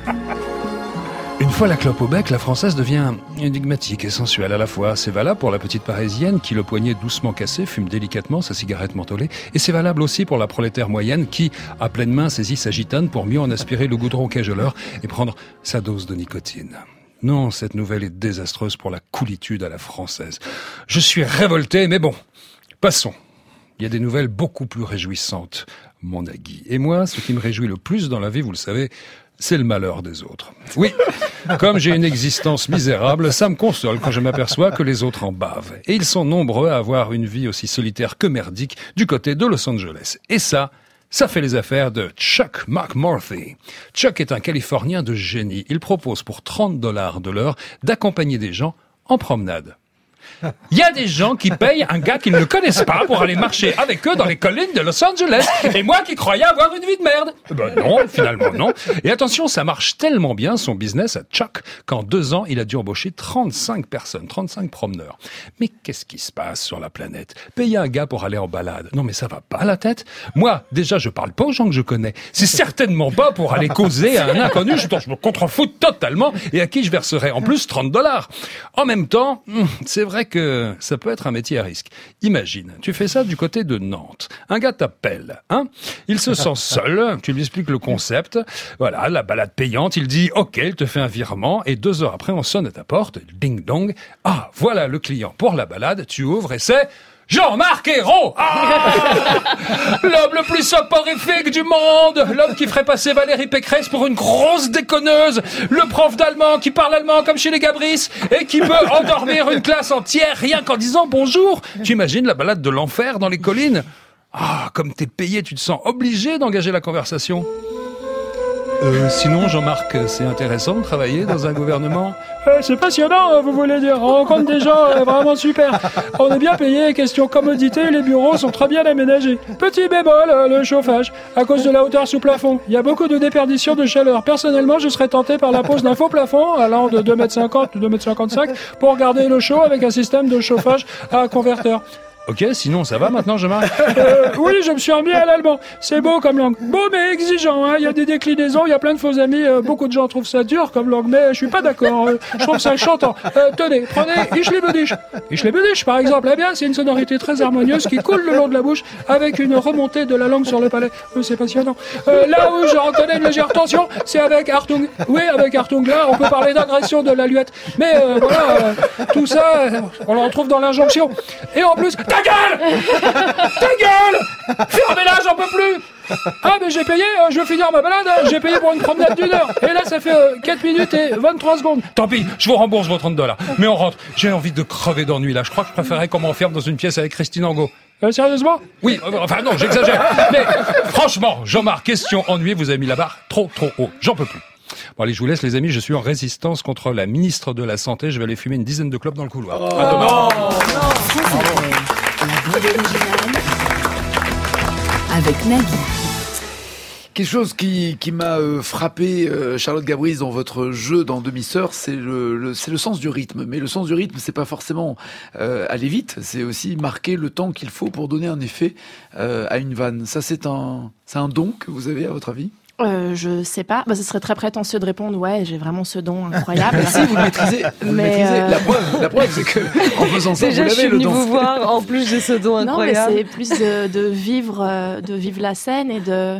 Une fois la clope au bec, la Française devient énigmatique et sensuelle à la fois. C'est valable pour la petite Parisienne qui, le poignet doucement cassé, fume délicatement sa cigarette mentholée. Et c'est valable aussi pour la prolétaire moyenne qui, à pleine main, saisit sa gitane pour mieux en aspirer le goudron cajoleur et prendre sa dose de nicotine. Non, cette nouvelle est désastreuse pour la coolitude à la Française. Je suis révolté, mais bon, passons. Il y a des nouvelles beaucoup plus réjouissantes, mon Nagui. Et moi, ce qui me réjouit le plus dans la vie, vous le savez, c'est le malheur des autres. Oui, comme j'ai une existence misérable, ça me console quand je m'aperçois que les autres en bavent. Et ils sont nombreux à avoir une vie aussi solitaire que merdique du côté de Los Angeles. Et ça, ça fait les affaires de Chuck McMurphy. Chuck est un Californien de génie. Il propose pour trente dollars de l'heure d'accompagner des gens en promenade. Il y a des gens qui payent un gars qu'ils ne connaissent pas pour aller marcher avec eux dans les collines de Los Angeles. Et moi qui croyais avoir une vie de merde. Ben non, finalement non. Et attention, ça marche tellement bien son business à Chuck qu'en deux ans, il a dû embaucher trente-cinq personnes, trente-cinq promeneurs. Mais qu'est-ce qui se passe sur la planète? Payer un gars pour aller en balade. Non mais ça va pas la tête. Moi, déjà, je parle pas aux gens que je connais. C'est certainement pas pour aller causer à un inconnu dont je me contrefous totalement et à qui je verserai en plus trente dollars. En même temps, c'est vrai que que ça peut être un métier à risque. Imagine, tu fais ça du côté de Nantes. Un gars t'appelle, hein? Il se sent seul, tu lui expliques le concept. Voilà, la balade payante, il dit OK, il te fait un virement et deux heures après, on sonne à ta porte, ding dong. Ah, voilà le client pour la balade, tu ouvres et c'est Jean-Marc Ayrault. Ah, l'homme le plus soporifique du monde, l'homme qui ferait passer Valérie Pécresse pour une grosse déconneuse, le prof d'allemand qui parle allemand comme chez les Gabris et qui peut endormir une classe entière rien qu'en disant bonjour. Tu imagines la balade de l'enfer dans les collines? Ah, comme t'es payé, tu te sens obligé d'engager la conversation. Euh, sinon, Jean-Marc, c'est intéressant de travailler dans un gouvernement? euh, C'est passionnant, vous voulez dire. On rencontre des gens euh, vraiment super. On est bien payé, question commodité, les bureaux sont très bien aménagés. Petit bémol, euh, le chauffage, à cause de la hauteur sous plafond. Il y a beaucoup de déperdition de chaleur. Personnellement, je serais tenté par la pose d'un faux plafond, allant de deux mètres cinquante ou deux mètres cinquante-cinq, pour garder le chaud avec un système de chauffage à converteur. Ok, sinon ça va maintenant, Jean-Marc? Euh, oui, je me suis remis à l'allemand. C'est beau comme langue. Beau mais exigeant, hein. Il y a des déclinaisons, il y a plein de faux amis. Euh, beaucoup de gens trouvent ça dur comme langue, mais je suis pas d'accord. Euh, je trouve ça chantant. Euh, tenez, prenez Ich liebe dich. Ich liebe dich, par exemple. Eh bien, c'est une sonorité très harmonieuse qui coule le long de la bouche avec une remontée de la langue sur le palais. Euh, c'est passionnant. Euh, là où je reconnais une légère tension, c'est avec Hartung. Oui, avec Hartung, là, on peut parler d'agression de l'aluette. Mais euh, voilà, euh, tout ça, euh, on le retrouve dans l'injonction. Et en plus... Ta gueule! Ta gueule! Fermez-la, j'en peux plus! Ah, mais j'ai payé, euh, je veux finir ma balade, hein. J'ai payé pour une promenade d'une heure. Et là, ça fait euh, quatre minutes et vingt-trois secondes. Tant pis, je vous rembourse vos trente dollars. Mais on rentre. J'ai envie de crever d'ennui, là. Je crois que je préférerais qu'on m'enferme dans une pièce avec Christine Angot. Euh, sérieusement? Oui, euh, enfin non, j'exagère. Mais franchement, Jean-Marc, question ennuyée, vous avez mis la barre trop, trop haut. J'en peux plus. Bon allez, je vous laisse les amis, je suis en résistance contre la ministre de la Santé. Je vais aller fumer une dizaine de clopes dans le couloir. Oh, à demain. Non, non. La bande originale avec Nagui. Quelque chose qui, qui m'a euh, frappé, euh, Charlotte Gabris, dans votre jeu dans Demi-sœur, c'est le, le, c'est le sens du rythme. Mais le sens du rythme, c'est pas forcément euh, aller vite, c'est aussi marquer le temps qu'il faut pour donner un effet euh, à une vanne. Ça, c'est un, c'est un don que vous avez, à votre avis ? Euh, je sais pas. Bah, ce serait très prétentieux de répondre ouais, j'ai vraiment ce don incroyable. Si vous le maîtrisez, vous le maîtrisez. euh... La preuve, la preuve, c'est que en faisant ça, déjà, vous je suis l'avez le venue don. vous voir. En plus, j'ai ce don incroyable. Non, mais c'est plus de, de vivre, euh, de vivre la scène et de.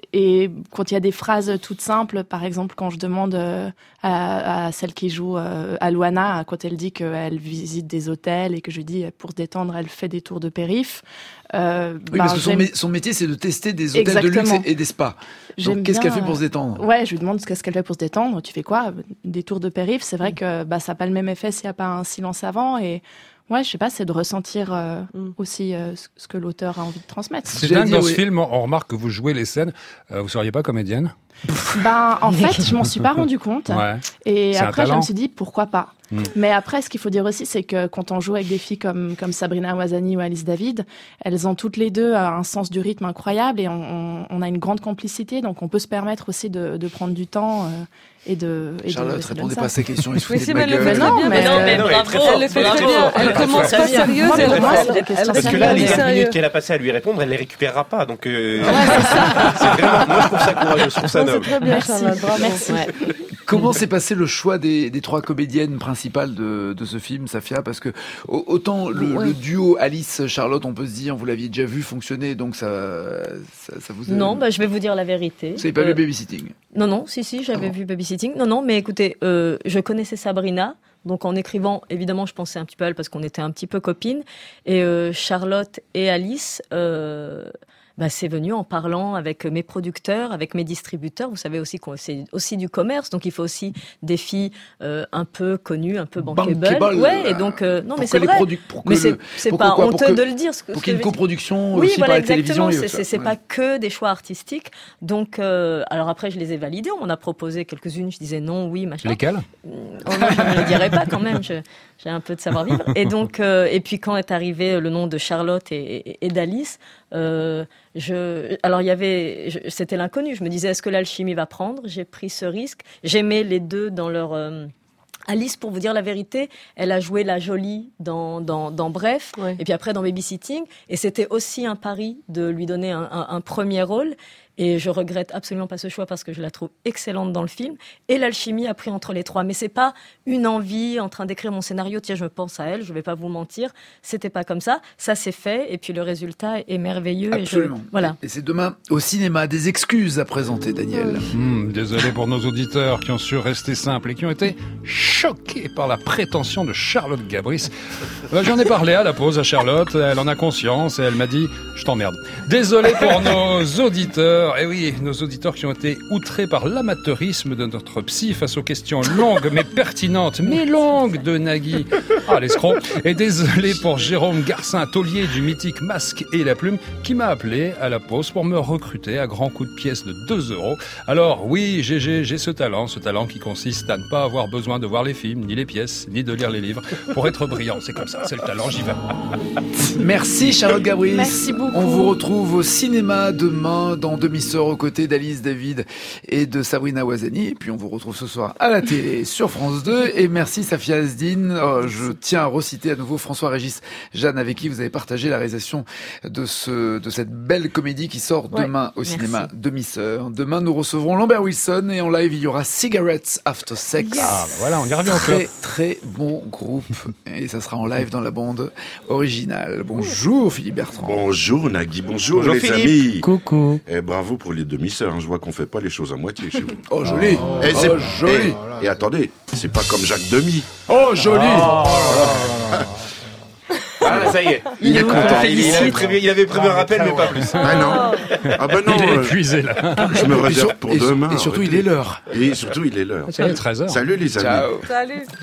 Et quand il y a des phrases toutes simples, par exemple, quand je demande euh, à, à celle qui joue euh, à Luana, quand elle dit qu'elle visite des hôtels et que je lui dis pour se détendre, elle fait des tours de périph'. Euh, oui, ben, parce que son, j'aime... mé- son métier, c'est de tester des hôtels Exactement. de luxe et, et des spas. J'aime Donc, qu'est-ce bien, qu'elle fait pour se détendre ? Ouais, je lui demande qu'est-ce qu'elle fait pour se détendre. Tu fais quoi ? Des tours de périph'. C'est vrai que bah, ça n'a pas le même effet s'il n'y a pas un silence avant. Et ouais, je sais pas, c'est de ressentir euh, mm. aussi euh, ce que l'auteur a envie de transmettre. C'est dingue, dans ce film, on remarque que vous jouez les scènes. Euh, vous seriez pas comédienne ? Ben, en fait, je m'en suis pas rendu compte. Ouais. Et C'est après, je me suis dit, pourquoi pas ? Mm. Mais après, ce qu'il faut dire aussi, c'est que quand on joue avec des filles comme, comme Sabrina Ouazani ou Alice David, elles ont toutes les deux un sens du rythme incroyable et on, on, on a une grande complicité. Donc, on peut se permettre aussi de, de prendre du temps euh, et de... Et Charlotte, de, répondez pas à ces questions. Il se mais fout c'est de ma mais elle le gueule. fait très bien. mais non, mais non, bravo. Elle le fait très bravo. bien. Elle commence pas sérieuse. Elle Parce reste que là, les quatre minutes qu'elle a passées à lui répondre, elle les récupérera pas. Donc, euh, ouais, c'est ça. c'est vraiment, moi, je trouve ça courageux, je trouve ça noble. C'est très bien, Charlotte. Bravo. Merci. Ouais. Comment s'est passé le choix des, des trois comédiennes principales de, de ce film, Safia ? Parce que autant le, Ouais. le duo Alice-Charlotte, on peut se dire, vous l'aviez déjà vu fonctionner, donc ça, ça, ça vous a... Non, bah, je vais vous dire la vérité. Vous n'avez pas Euh, vu Babysitting ? Non, non, si, si, j'avais vu Babysitting. Non, non, mais écoutez, euh, je connaissais Sabrina. Donc en écrivant, évidemment, je pensais un petit peu à elle parce qu'on était un petit peu copines. Et euh, Charlotte et Alice, euh, bah, c'est venu en parlant avec mes producteurs, avec mes distributeurs. Vous savez aussi que c'est aussi du commerce, donc il faut aussi des filles euh, un peu connues, un peu bankable. Bankable, Ouais, euh, et donc euh, non, pour mais que c'est les vrai. produ- pour que mais le- c'est c'est pour pas que quoi, pour honteux que- de le dire. Ce que, Pour ce qu'il y ait que une je veux dire. coproduction Oui, aussi voilà, par la télévision. exactement. et C'est, ça, c'est, c'est ouais. pas que des choix artistiques. Donc, euh, alors après, je les ai validés. On m'en a proposé quelques-unes. Je disais non, oui, machin. Lesquelles ? Oh non, je ne le dirai pas quand même. Je, j'ai un peu de savoir-vivre. Et donc, euh, et puis quand est arrivé le nom de Charlotte et, et, et d'Alice, euh, je, alors il y avait, je, c'était l'inconnu. Je me disais, est-ce que l'alchimie va prendre ? J'ai pris ce risque. J'aimais les deux dans leur euh, Alice, pour vous dire la vérité, elle a joué la jolie dans, dans, dans Bref, Ouais. et puis après dans Babysitting, et c'était aussi un pari de lui donner un, un, un premier rôle, et je regrette absolument pas ce choix parce que je la trouve excellente dans le film, et l'alchimie a pris entre les trois, mais c'est pas une envie en train d'écrire mon scénario, tiens je pense à elle, je vais pas vous mentir, c'était pas comme ça, ça s'est fait, et puis le résultat est merveilleux. Absolument. Et je, voilà. Et c'est demain au cinéma. Des excuses à présenter, Daniel. Hmm, désolé pour nos auditeurs qui ont su rester simples et qui ont été choqués par la prétention de Charlotte Gabris. Euh, j'en ai parlé à la pause à Charlotte, elle en a conscience et elle m'a dit « je t'emmerde ». Désolé pour nos auditeurs, et oui, nos auditeurs qui ont été outrés par l'amateurisme de notre psy face aux questions longues mais pertinentes, mais longues de Nagui. Ah, l'escroc. Et désolé pour Jérôme Garcin, taulier du mythique Masque et la Plume, qui m'a appelé à la pause pour me recruter à grands coups de pièces de deux euros. Alors oui, G G, j'ai ce talent, ce talent qui consiste à ne pas avoir besoin de voir les films, ni les pièces, ni de lire les livres pour être brillant. C'est comme ça, c'est le talent, j'y vais. Merci Charlotte Gabris. Merci beaucoup. On vous retrouve au cinéma demain dans demi demi-sœurs aux côtés d'Alice David et de Sabrina Ouazani. Et puis on vous retrouve ce soir à la télé sur France deux. Et merci Safia Asdine. Euh, je tiens à reciter à nouveau François-Régis Jeanne, avec qui vous avez partagé la réalisation de ce de cette belle comédie qui sort demain ouais, au cinéma, merci. Demi-sœur. Demain, nous recevrons Lambert Wilson et en live, il y aura Cigarettes After Sex. Yes. Ah, bah voilà, on y revient encore. Très, très bon groupe. Et ça sera en live dans la bande originale. Bonjour, Philippe Bertrand. Bonjour, Nagui. Bonjour, Bonjour les Philippe. amis. Coucou. Et bravo pour les demi-sœurs. Hein. Je vois qu'on fait pas les choses à moitié chez vous. Oh, joli. Oh, et, oh, joli. Et, et attendez, c'est pas comme Jacques Demy. Oh, joli. Oh, Ah, ça y est. Il est content. Il, il avait prévu, il avait prévu un rappel, mais pas plus. Ah non. Ah ben non. Il est épuisé, là. Je me réserve pour et demain. Et surtout, arrêtez. Il est l'heure. Et surtout, il est l'heure. C'est treize heures. Salut, les amis. Ciao. Salut.